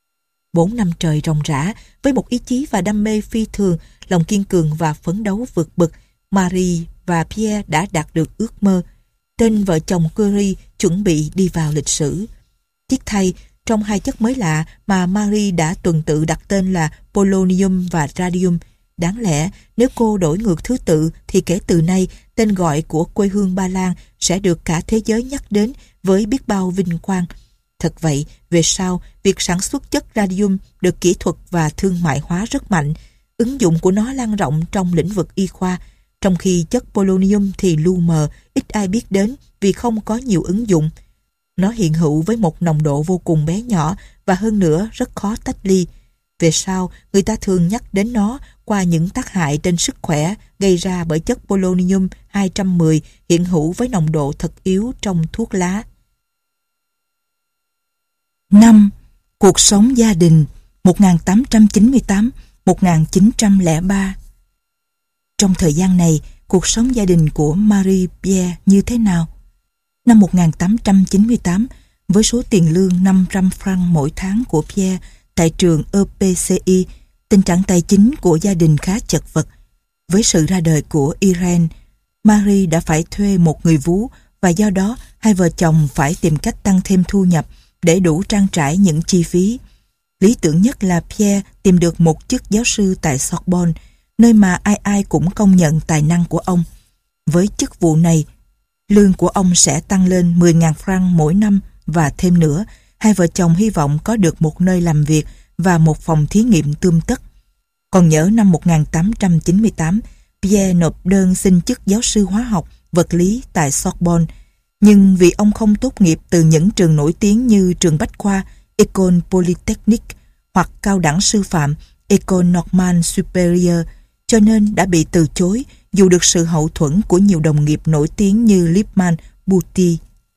4 năm trời ròng rã, với một ý chí và đam mê phi thường, lòng kiên cường và phấn đấu vượt bậc, Marie và Pierre đã đạt được ước mơ. Tên vợ chồng Curie chuẩn bị đi vào lịch sử. Tiếc thay, trong hai chất mới lạ mà Marie đã tuần tự đặt tên là polonium và radium, đáng lẽ nếu cô đổi ngược thứ tự thì kể từ nay tên gọi của quê hương Ba Lan sẽ được cả thế giới nhắc đến với biết bao vinh quang. Thật vậy, về sau, việc sản xuất chất radium được kỹ thuật và thương mại hóa rất mạnh. Ứng dụng của nó lan rộng trong lĩnh vực y khoa, trong khi chất polonium thì lu mờ, ít ai biết đến vì không có nhiều ứng dụng. Nó hiện hữu với một nồng độ vô cùng bé nhỏ và hơn nữa rất khó tách ly. Về sau, người ta thường nhắc đến nó qua những tác hại trên sức khỏe gây ra bởi chất polonium 210 hiện hữu với nồng độ thật yếu trong thuốc lá. 5. Cuộc sống gia đình 1898-1903. Trong thời gian này, cuộc sống gia đình của Marie Pierre như thế nào? Năm 1898, với số tiền lương 500 franc mỗi tháng của Pierre tại trường EPCI, tình trạng tài chính của gia đình khá chật vật. Với sự ra đời của Irene, Marie đã phải thuê một người vú và do đó hai vợ chồng phải tìm cách tăng thêm thu nhập để đủ trang trải những chi phí. Lý tưởng nhất là Pierre tìm được một chức giáo sư tại Sorbonne, nơi mà ai ai cũng công nhận tài năng của ông. Với chức vụ này, lương của ông sẽ tăng lên 10.000 franc mỗi năm và thêm nữa, hai vợ chồng hy vọng có được một nơi làm việc và một phòng thí nghiệm tươm tất. Còn nhớ năm 1898, Pierre nộp đơn xin chức giáo sư hóa học, vật lý tại Sorbonne, nhưng vì ông không tốt nghiệp từ những trường nổi tiếng như trường Bách Khoa, École Polytechnique hoặc cao đẳng sư phạm, École Normale Supérieure, cho nên đã bị từ chối dù được sự hậu thuẫn của nhiều đồng nghiệp nổi tiếng như Lippmann, Buty.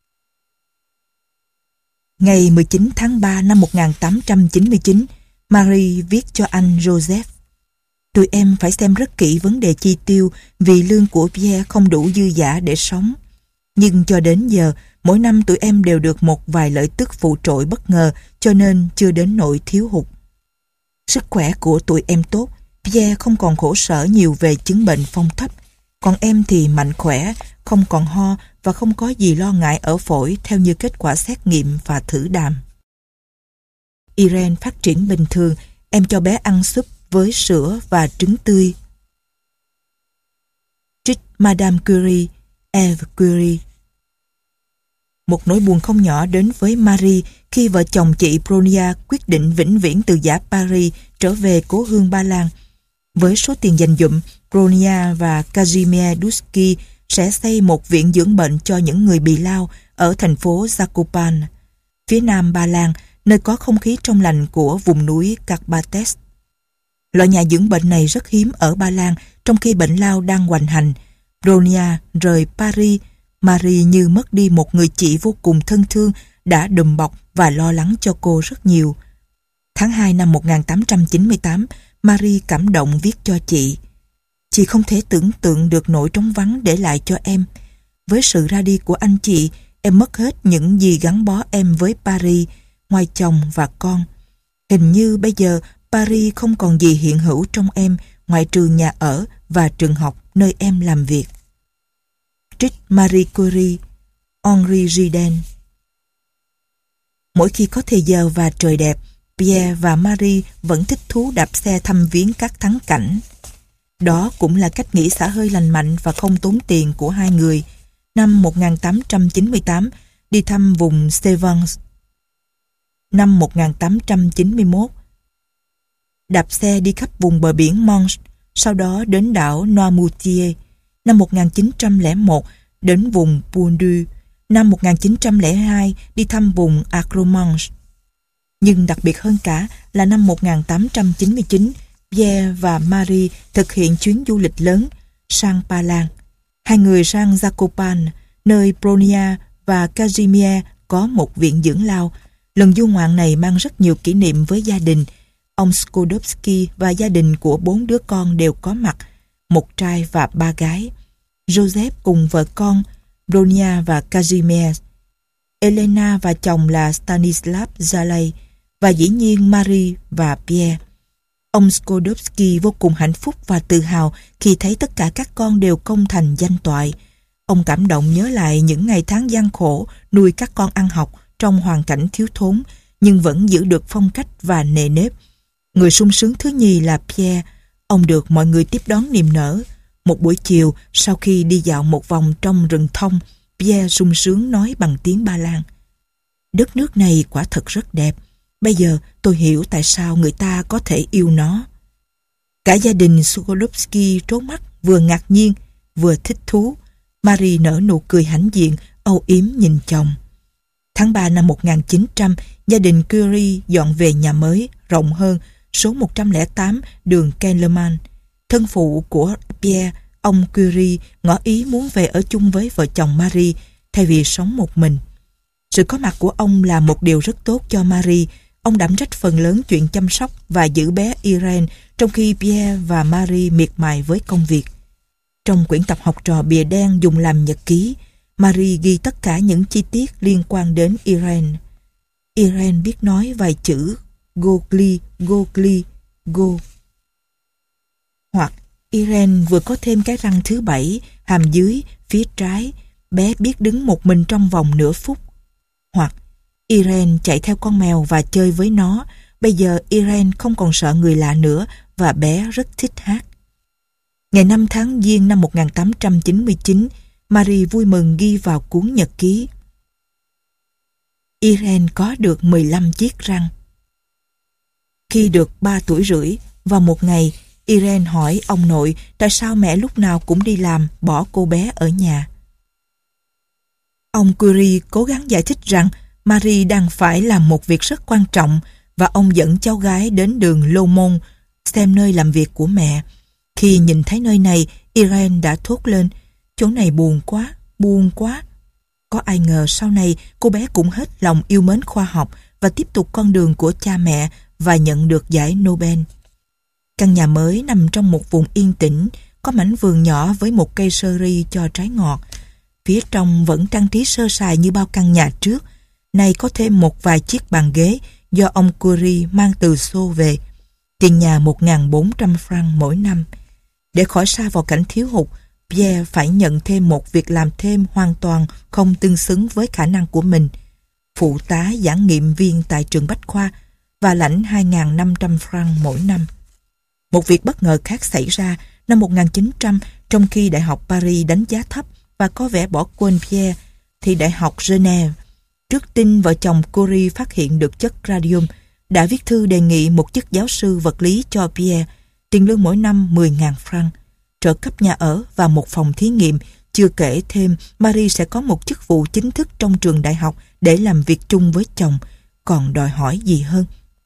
Ngày 19 tháng 3 năm 1899, Marie viết cho anh Joseph: "Tụi em phải xem rất kỹ vấn đề chi tiêu vì lương của Pierre không đủ dư dả để sống. Nhưng cho đến giờ, mỗi năm tụi em đều được một vài lợi tức phụ trội bất ngờ cho nên chưa đến nỗi thiếu hụt. Sức khỏe của tụi em tốt, Pierre không còn khổ sở nhiều về chứng bệnh phong thấp. Còn em thì mạnh khỏe, không còn ho và không có gì lo ngại ở phổi theo như kết quả xét nghiệm và thử đàm. Irene phát triển bình thường, em cho bé ăn súp với sữa và trứng tươi." Trích Madame Curie, Eve Curie. Một nỗi buồn không nhỏ đến với Marie khi vợ chồng chị Bronia quyết định vĩnh viễn từ giã Paris trở về cố hương Ba Lan. Với số tiền dành dụm, Bronia và Kazimierz Dusky sẽ xây một viện dưỡng bệnh cho những người bị lao ở thành phố Zakopane, phía nam Ba Lan, nơi có không khí trong lành của vùng núi Carpathès. Loại nhà dưỡng bệnh này rất hiếm ở Ba Lan trong khi bệnh lao đang hoành hành. Bronia rời Paris, Marie như mất đi một người chị vô cùng thân thương đã đùm bọc và lo lắng cho cô rất nhiều. Tháng 2 năm 1898, Marie cảm động viết cho chị: "Chị không thể tưởng tượng được nỗi trống vắng để lại cho em. Với sự ra đi của anh chị, em mất hết những gì gắn bó em với Paris, ngoài chồng và con. Hình như bây giờ Paris không còn gì hiện hữu trong em ngoại trừ nhà ở và trường học nơi em làm việc." Trích Marie Curie, Henri Giden. Mỗi khi có thời giờ và trời đẹp, Pierre và Marie vẫn thích thú đạp xe thăm viếng các thắng cảnh. Đó cũng là cách nghỉ xả hơi lành mạnh và không tốn tiền của hai người. Năm 1898, đi thăm vùng Cévennes. Năm 1891, đạp xe đi khắp vùng bờ biển Manche, sau đó đến đảo Noirmoutier. Năm 1901, đến vùng Poundou. Năm 1902, đi thăm vùng Acromanche. Nhưng đặc biệt hơn cả là năm 1899, Pierre và Marie thực hiện chuyến du lịch lớn sang Ba Lan. Hai người sang Zakopane, nơi Bronia và Kazimierz có một viện dưỡng lao. Lần du ngoạn này mang rất nhiều kỷ niệm với gia đình. Ông Skodowski và gia đình của 4 đứa con đều có mặt, một trai và 3 gái. Joseph cùng vợ con, Bronia và Kazimierz. Elena và chồng là Stanislav Zalay. và dĩ nhiên Marie và Pierre. Ông Skodowski vô cùng hạnh phúc và tự hào khi thấy tất cả các con đều công thành danh toại. Ông cảm động nhớ lại những ngày tháng gian khổ nuôi các con ăn học trong hoàn cảnh thiếu thốn, nhưng vẫn giữ được phong cách và nề nếp. Người sung sướng thứ nhì là Pierre. Ông được mọi người tiếp đón niềm nở. Một buổi chiều, sau khi đi dạo một vòng trong rừng thông, Pierre sung sướng nói bằng tiếng Ba Lan: "Đất nước này quả thật rất đẹp. Bây giờ tôi hiểu tại sao người ta có thể yêu nó." Cả gia đình Skodowski trố mắt, vừa ngạc nhiên, vừa thích thú. Marie nở nụ cười hãnh diện, âu yếm nhìn chồng. Tháng 3 năm 1900, gia đình Curie dọn về nhà mới, rộng hơn, số 108 đường Kellerman. Thân phụ của Pierre, ông Curie, ngỏ ý muốn về ở chung với vợ chồng Marie, thay vì sống một mình. Sự có mặt của ông là một điều rất tốt cho Marie. Ông đảm trách phần lớn chuyện chăm sóc và giữ bé Irene, trong khi Pierre và Marie miệt mài với công việc. Trong quyển tập học trò bìa đen dùng làm nhật ký, Marie ghi tất cả những chi tiết liên quan đến Irene. Irene biết nói vài chữ Gogli, Gogli, Go. Hoặc Irene vừa có thêm cái răng thứ 7, hàm dưới, phía trái, bé biết đứng một mình trong vòng nửa phút. Hoặc Irene chạy theo con mèo và chơi với nó, bây giờ Irene không còn sợ người lạ nữa và bé rất thích hát. Ngày 5 tháng Giêng năm 1899, Marie vui mừng ghi vào cuốn nhật ký: Irene có được 15 chiếc răng. Khi được 3 tuổi rưỡi, vào một ngày, Irene hỏi ông nội tại sao mẹ lúc nào cũng đi làm, bỏ cô bé ở nhà. Ông Curie cố gắng giải thích rằng Marie đang phải làm một việc rất quan trọng và ông dẫn cháu gái đến đường Lô Môn xem nơi làm việc của mẹ. Khi nhìn thấy nơi này, Irene đã thốt lên: "Chỗ này buồn quá, buồn quá." Có ai ngờ sau này cô bé cũng hết lòng yêu mến khoa học và tiếp tục con đường của cha mẹ và nhận được giải Nobel. Căn nhà mới nằm trong một vùng yên tĩnh, có mảnh vườn nhỏ với một cây sơ ri cho trái ngọt. Phía trong vẫn trang trí sơ sài như bao căn nhà trước. Nay có thêm một vài chiếc bàn ghế do ông Curie mang từ Xô về. Tiền nhà 1.400 franc mỗi năm. Để khỏi sa vào cảnh thiếu hụt, Pierre phải nhận thêm một việc làm thêm hoàn toàn không tương xứng với khả năng của mình. Phụ tá giảng nghiệm viên tại trường Bách Khoa và lãnh 2.500 franc mỗi năm. Một việc bất ngờ khác xảy ra năm 1900, trong khi Đại học Paris đánh giá thấp và có vẻ bỏ quên Pierre, thì Đại học Genève, trước tin vợ chồng Curie phát hiện được chất radium, đã viết thư đề nghị một chức giáo sư vật lý cho Pierre, tiền lương mỗi năm 10.000 franc, trợ cấp nhà ở và một phòng thí nghiệm. Chưa kể thêm Marie sẽ có một chức vụ chính thức trong trường đại học để làm việc chung với chồng, còn đòi hỏi gì hơn.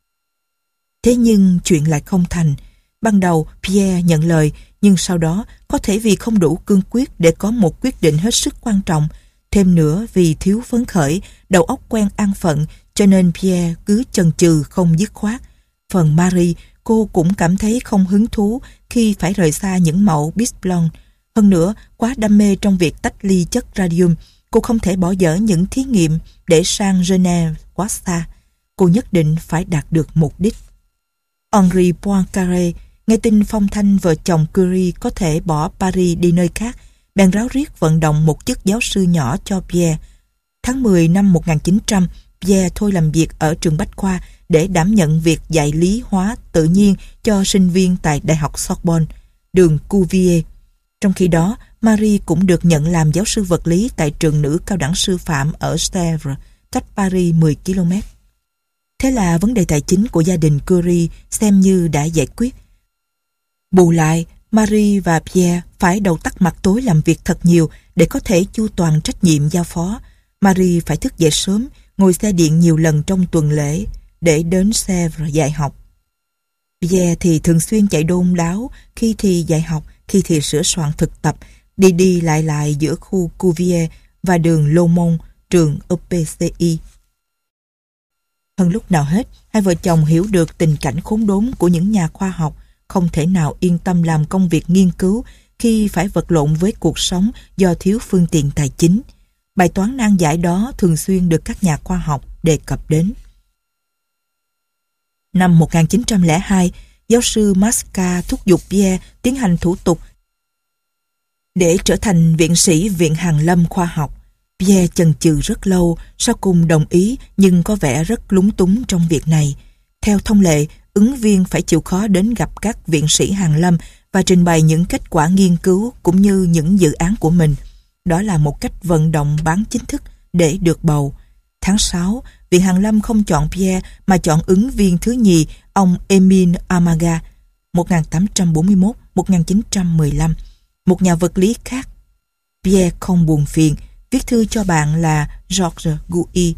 Thế nhưng chuyện lại không thành. Ban đầu Pierre nhận lời, nhưng sau đó có thể vì không đủ cương quyết để có một quyết định hết sức quan trọng, thêm nữa vì thiếu phấn khởi, đầu óc quen an phận, cho nên Pierre cứ chần chừ không dứt khoát. Phần Marie, cô cũng cảm thấy không hứng thú khi phải rời xa những mẫu Bisplon. Hơn nữa, quá đam mê trong việc tách ly chất radium, cô không thể bỏ dở những thí nghiệm để sang Genève quá xa. Cô nhất định phải đạt được mục đích. Henri Poincaré nghe tin phong thanh vợ chồng Curie có thể bỏ Paris đi nơi khác, bèn ráo riết vận động một chức giáo sư nhỏ cho Pierre. Tháng 10 năm 1900, Pierre thôi làm việc ở trường Bách Khoa để đảm nhận việc dạy lý hóa tự nhiên cho sinh viên tại Đại học Sorbonne, đường Cuvier. Trong khi đó, Marie cũng được nhận làm giáo sư vật lý tại trường nữ cao đẳng sư phạm ở Sèvres, cách Paris 10 km. Thế là vấn đề tài chính của gia đình Curie xem như đã giải quyết. Bù lại, Marie và Pierre phải đầu tắt mặt tối làm việc thật nhiều để có thể chu toàn trách nhiệm giao phó. Marie phải thức dậy sớm, ngồi xe điện nhiều lần trong tuần lễ để đến Sèvres dạy học. Pierre thì thường xuyên chạy đôn đáo, khi thì dạy học, khi thì sửa soạn thực tập, đi đi lại lại giữa khu Cuvier và đường Lô Môn, trường EPCI. Hơn lúc nào hết, hai vợ chồng hiểu được tình cảnh khốn đốn của những nhà khoa học, không thể nào yên tâm làm công việc nghiên cứu khi phải vật lộn với cuộc sống do thiếu phương tiện tài chính. Bài toán nan giải đó thường xuyên được các nhà khoa học đề cập đến. Năm 1902, giáo sư Masca thúc giục Pierre tiến hành thủ tục để trở thành viện sĩ Viện Hàn Lâm Khoa học. Pierre chần chừ rất lâu, sau cùng đồng ý nhưng có vẻ rất lúng túng trong việc này. Theo thông lệ, ứng viên phải chịu khó đến gặp các viện sĩ Hàn Lâm và trình bày những kết quả nghiên cứu cũng như những dự án của mình. Đó là một cách vận động bán chính thức để được bầu. Tháng 6, Viện Hàn Lâm không chọn Pierre mà chọn ứng viên thứ nhì, ông Émile Amaga, 1841-1915, một nhà vật lý khác. Pierre không buồn phiền, viết thư cho bạn là Georges Gouy,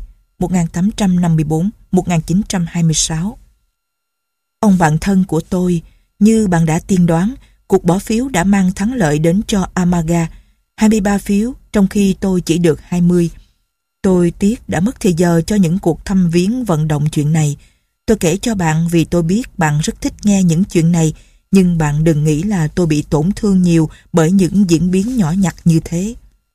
1854-1926. Ông bạn thân của tôi, như bạn đã tiên đoán, cuộc bỏ phiếu đã mang thắng lợi đến cho Amaga, 23 phiếu, trong khi tôi chỉ được 20. Tôi tiếc đã mất thời giờ cho những cuộc thăm viếng vận động chuyện này. Tôi kể cho bạn vì tôi biết bạn rất thích nghe những chuyện này, nhưng bạn đừng nghĩ là tôi bị tổn thương nhiều bởi những diễn biến nhỏ nhặt như thế.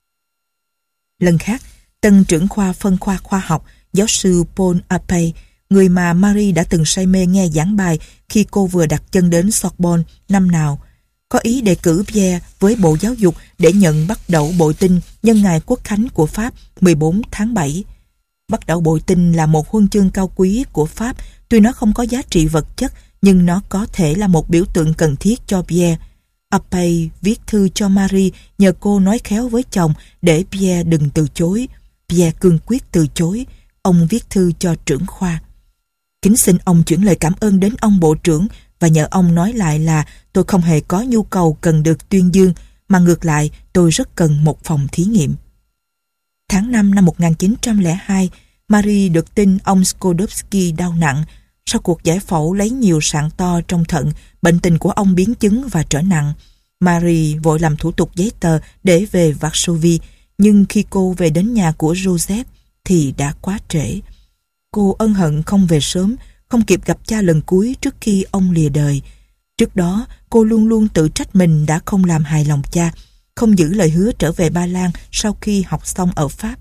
Lần khác, tân trưởng khoa phân khoa khoa học, giáo sư Paul Appey, người mà Marie đã từng say mê nghe giảng bài khi cô vừa đặt chân đến Sorbonne năm nào, có ý đề cử Pierre với Bộ Giáo dục để nhận bắt đẩu bội tinh nhân ngày Quốc khánh của Pháp 14 tháng 7. Bắt đẩu bội tinh là một huân chương cao quý của Pháp, tuy nó không có giá trị vật chất, nhưng nó có thể là một biểu tượng cần thiết cho Pierre. Appey viết thư cho Marie nhờ cô nói khéo với chồng để Pierre đừng từ chối. Pierre cương quyết từ chối. Ông viết thư cho trưởng khoa: kính xin ông chuyển lời cảm ơn đến ông bộ trưởng và nhờ ông nói lại là tôi không hề có nhu cầu cần được tuyên dương, mà ngược lại tôi rất cần một phòng thí nghiệm. Tháng 5 năm 1902, Marie được tin ông Skodowski đau nặng. Sau cuộc giải phẫu lấy nhiều sạn to trong thận, bệnh tình của ông biến chứng và trở nặng. Marie vội làm thủ tục giấy tờ để về Varsovie, nhưng khi cô về đến nhà của Joseph thì đã quá trễ. Cô ân hận không về sớm, không kịp gặp cha lần cuối trước khi ông lìa đời. Trước đó, cô luôn luôn tự trách mình đã không làm hài lòng cha, không giữ lời hứa trở về Ba Lan sau khi học xong ở Pháp.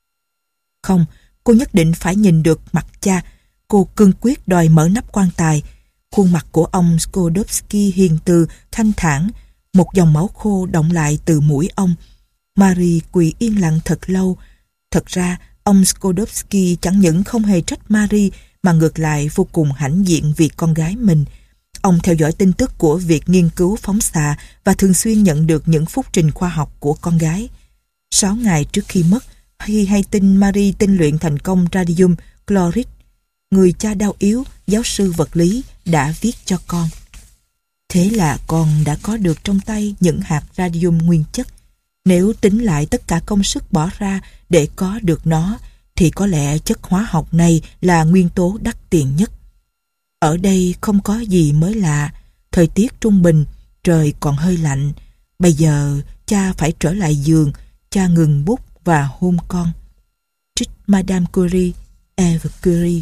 Không, cô nhất định phải nhìn được mặt cha. Cô cương quyết đòi mở nắp quan tài. Khuôn mặt của ông Skodowski hiền từ, thanh thản, một dòng máu khô đọng lại từ mũi ông. Marie quỳ yên lặng thật lâu. Thật ra, ông Skodowski chẳng những không hề trách Marie mà ngược lại vô cùng hãnh diện vì con gái mình. Ông theo dõi tin tức của việc nghiên cứu phóng xạ và thường xuyên nhận được những phúc trình khoa học của con gái. 6 ngày trước khi mất, khi hay tin Marie tinh luyện thành công radium chloride, người cha đau yếu, giáo sư vật lý, đã viết cho con: thế là con đã có được trong tay những hạt radium nguyên chất. Nếu tính lại tất cả công sức bỏ ra để có được nó, thì có lẽ chất hóa học này là nguyên tố đắt tiền nhất. Ở đây không có gì mới lạ, thời tiết trung bình, trời còn hơi lạnh. Bây giờ cha phải trở lại giường, cha ngừng bút và hôn con. Trích Madame Curie, Eve Curie.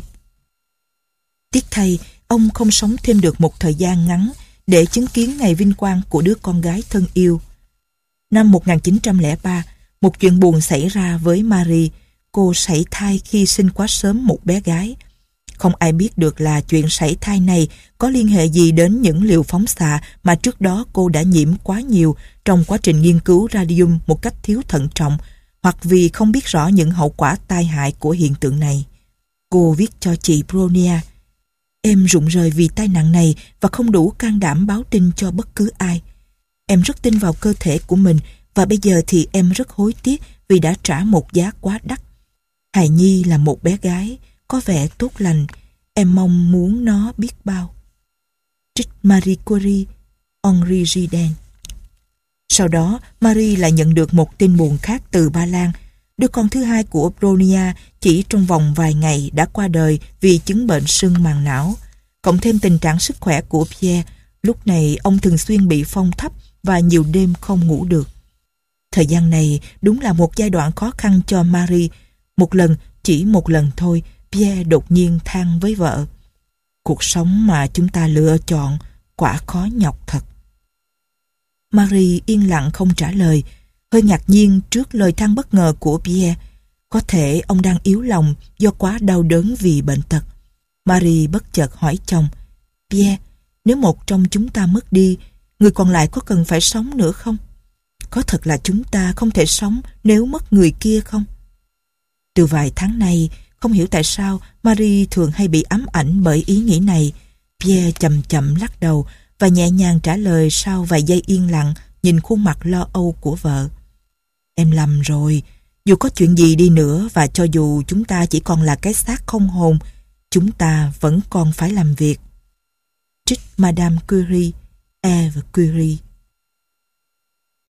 Tiếc thay, ông không sống thêm được một thời gian ngắn để chứng kiến ngày vinh quang của đứa con gái thân yêu. Năm 1903, một chuyện buồn xảy ra với Marie. Cô sảy thai khi sinh quá sớm một bé gái. Không ai biết được là chuyện sảy thai này có liên hệ gì đến những liều phóng xạ mà trước đó cô đã nhiễm quá nhiều trong quá trình nghiên cứu radium một cách thiếu thận trọng, hoặc vì không biết rõ những hậu quả tai hại của hiện tượng này. Cô viết cho chị Bronia: em rụng rời vì tai nạn này và không đủ can đảm báo tin cho bất cứ ai. Em rất tin vào cơ thể của mình và bây giờ thì em rất hối tiếc vì đã trả một giá quá đắt. Hài nhi là một bé gái, có vẻ tốt lành. Em mong muốn nó biết bao. Trích Marie Curie, Henri Giden. Sau đó, Marie lại nhận được một tin buồn khác từ Ba Lan. Đứa con thứ hai của Bronia chỉ trong vòng vài ngày đã qua đời vì chứng bệnh sưng màng não. Cộng thêm tình trạng sức khỏe của Pierre, lúc này ông thường xuyên bị phong thấp và nhiều đêm không ngủ được. Thời gian này đúng là một giai đoạn khó khăn cho Marie. Một lần, chỉ một lần thôi, Pierre đột nhiên than với vợ: cuộc sống mà chúng ta lựa chọn quả khó nhọc thật. Marie yên lặng không trả lời, hơi ngạc nhiên trước lời than bất ngờ của Pierre. Có thể ông đang yếu lòng do quá đau đớn vì bệnh tật. Marie bất chợt hỏi chồng, Pierre, nếu một trong chúng ta mất đi, người còn lại có cần phải sống nữa không? Có thật là chúng ta không thể sống nếu mất người kia không? Từ vài tháng nay, không hiểu tại sao Marie thường hay bị ám ảnh bởi ý nghĩ này. Pierre chậm chậm lắc đầu và nhẹ nhàng trả lời sau vài giây yên lặng nhìn khuôn mặt lo âu của vợ. Em lầm rồi. Dù có chuyện gì đi nữa và cho dù chúng ta chỉ còn là cái xác không hồn, chúng ta vẫn còn phải làm việc. Trích Madame Curie, Eve Curie.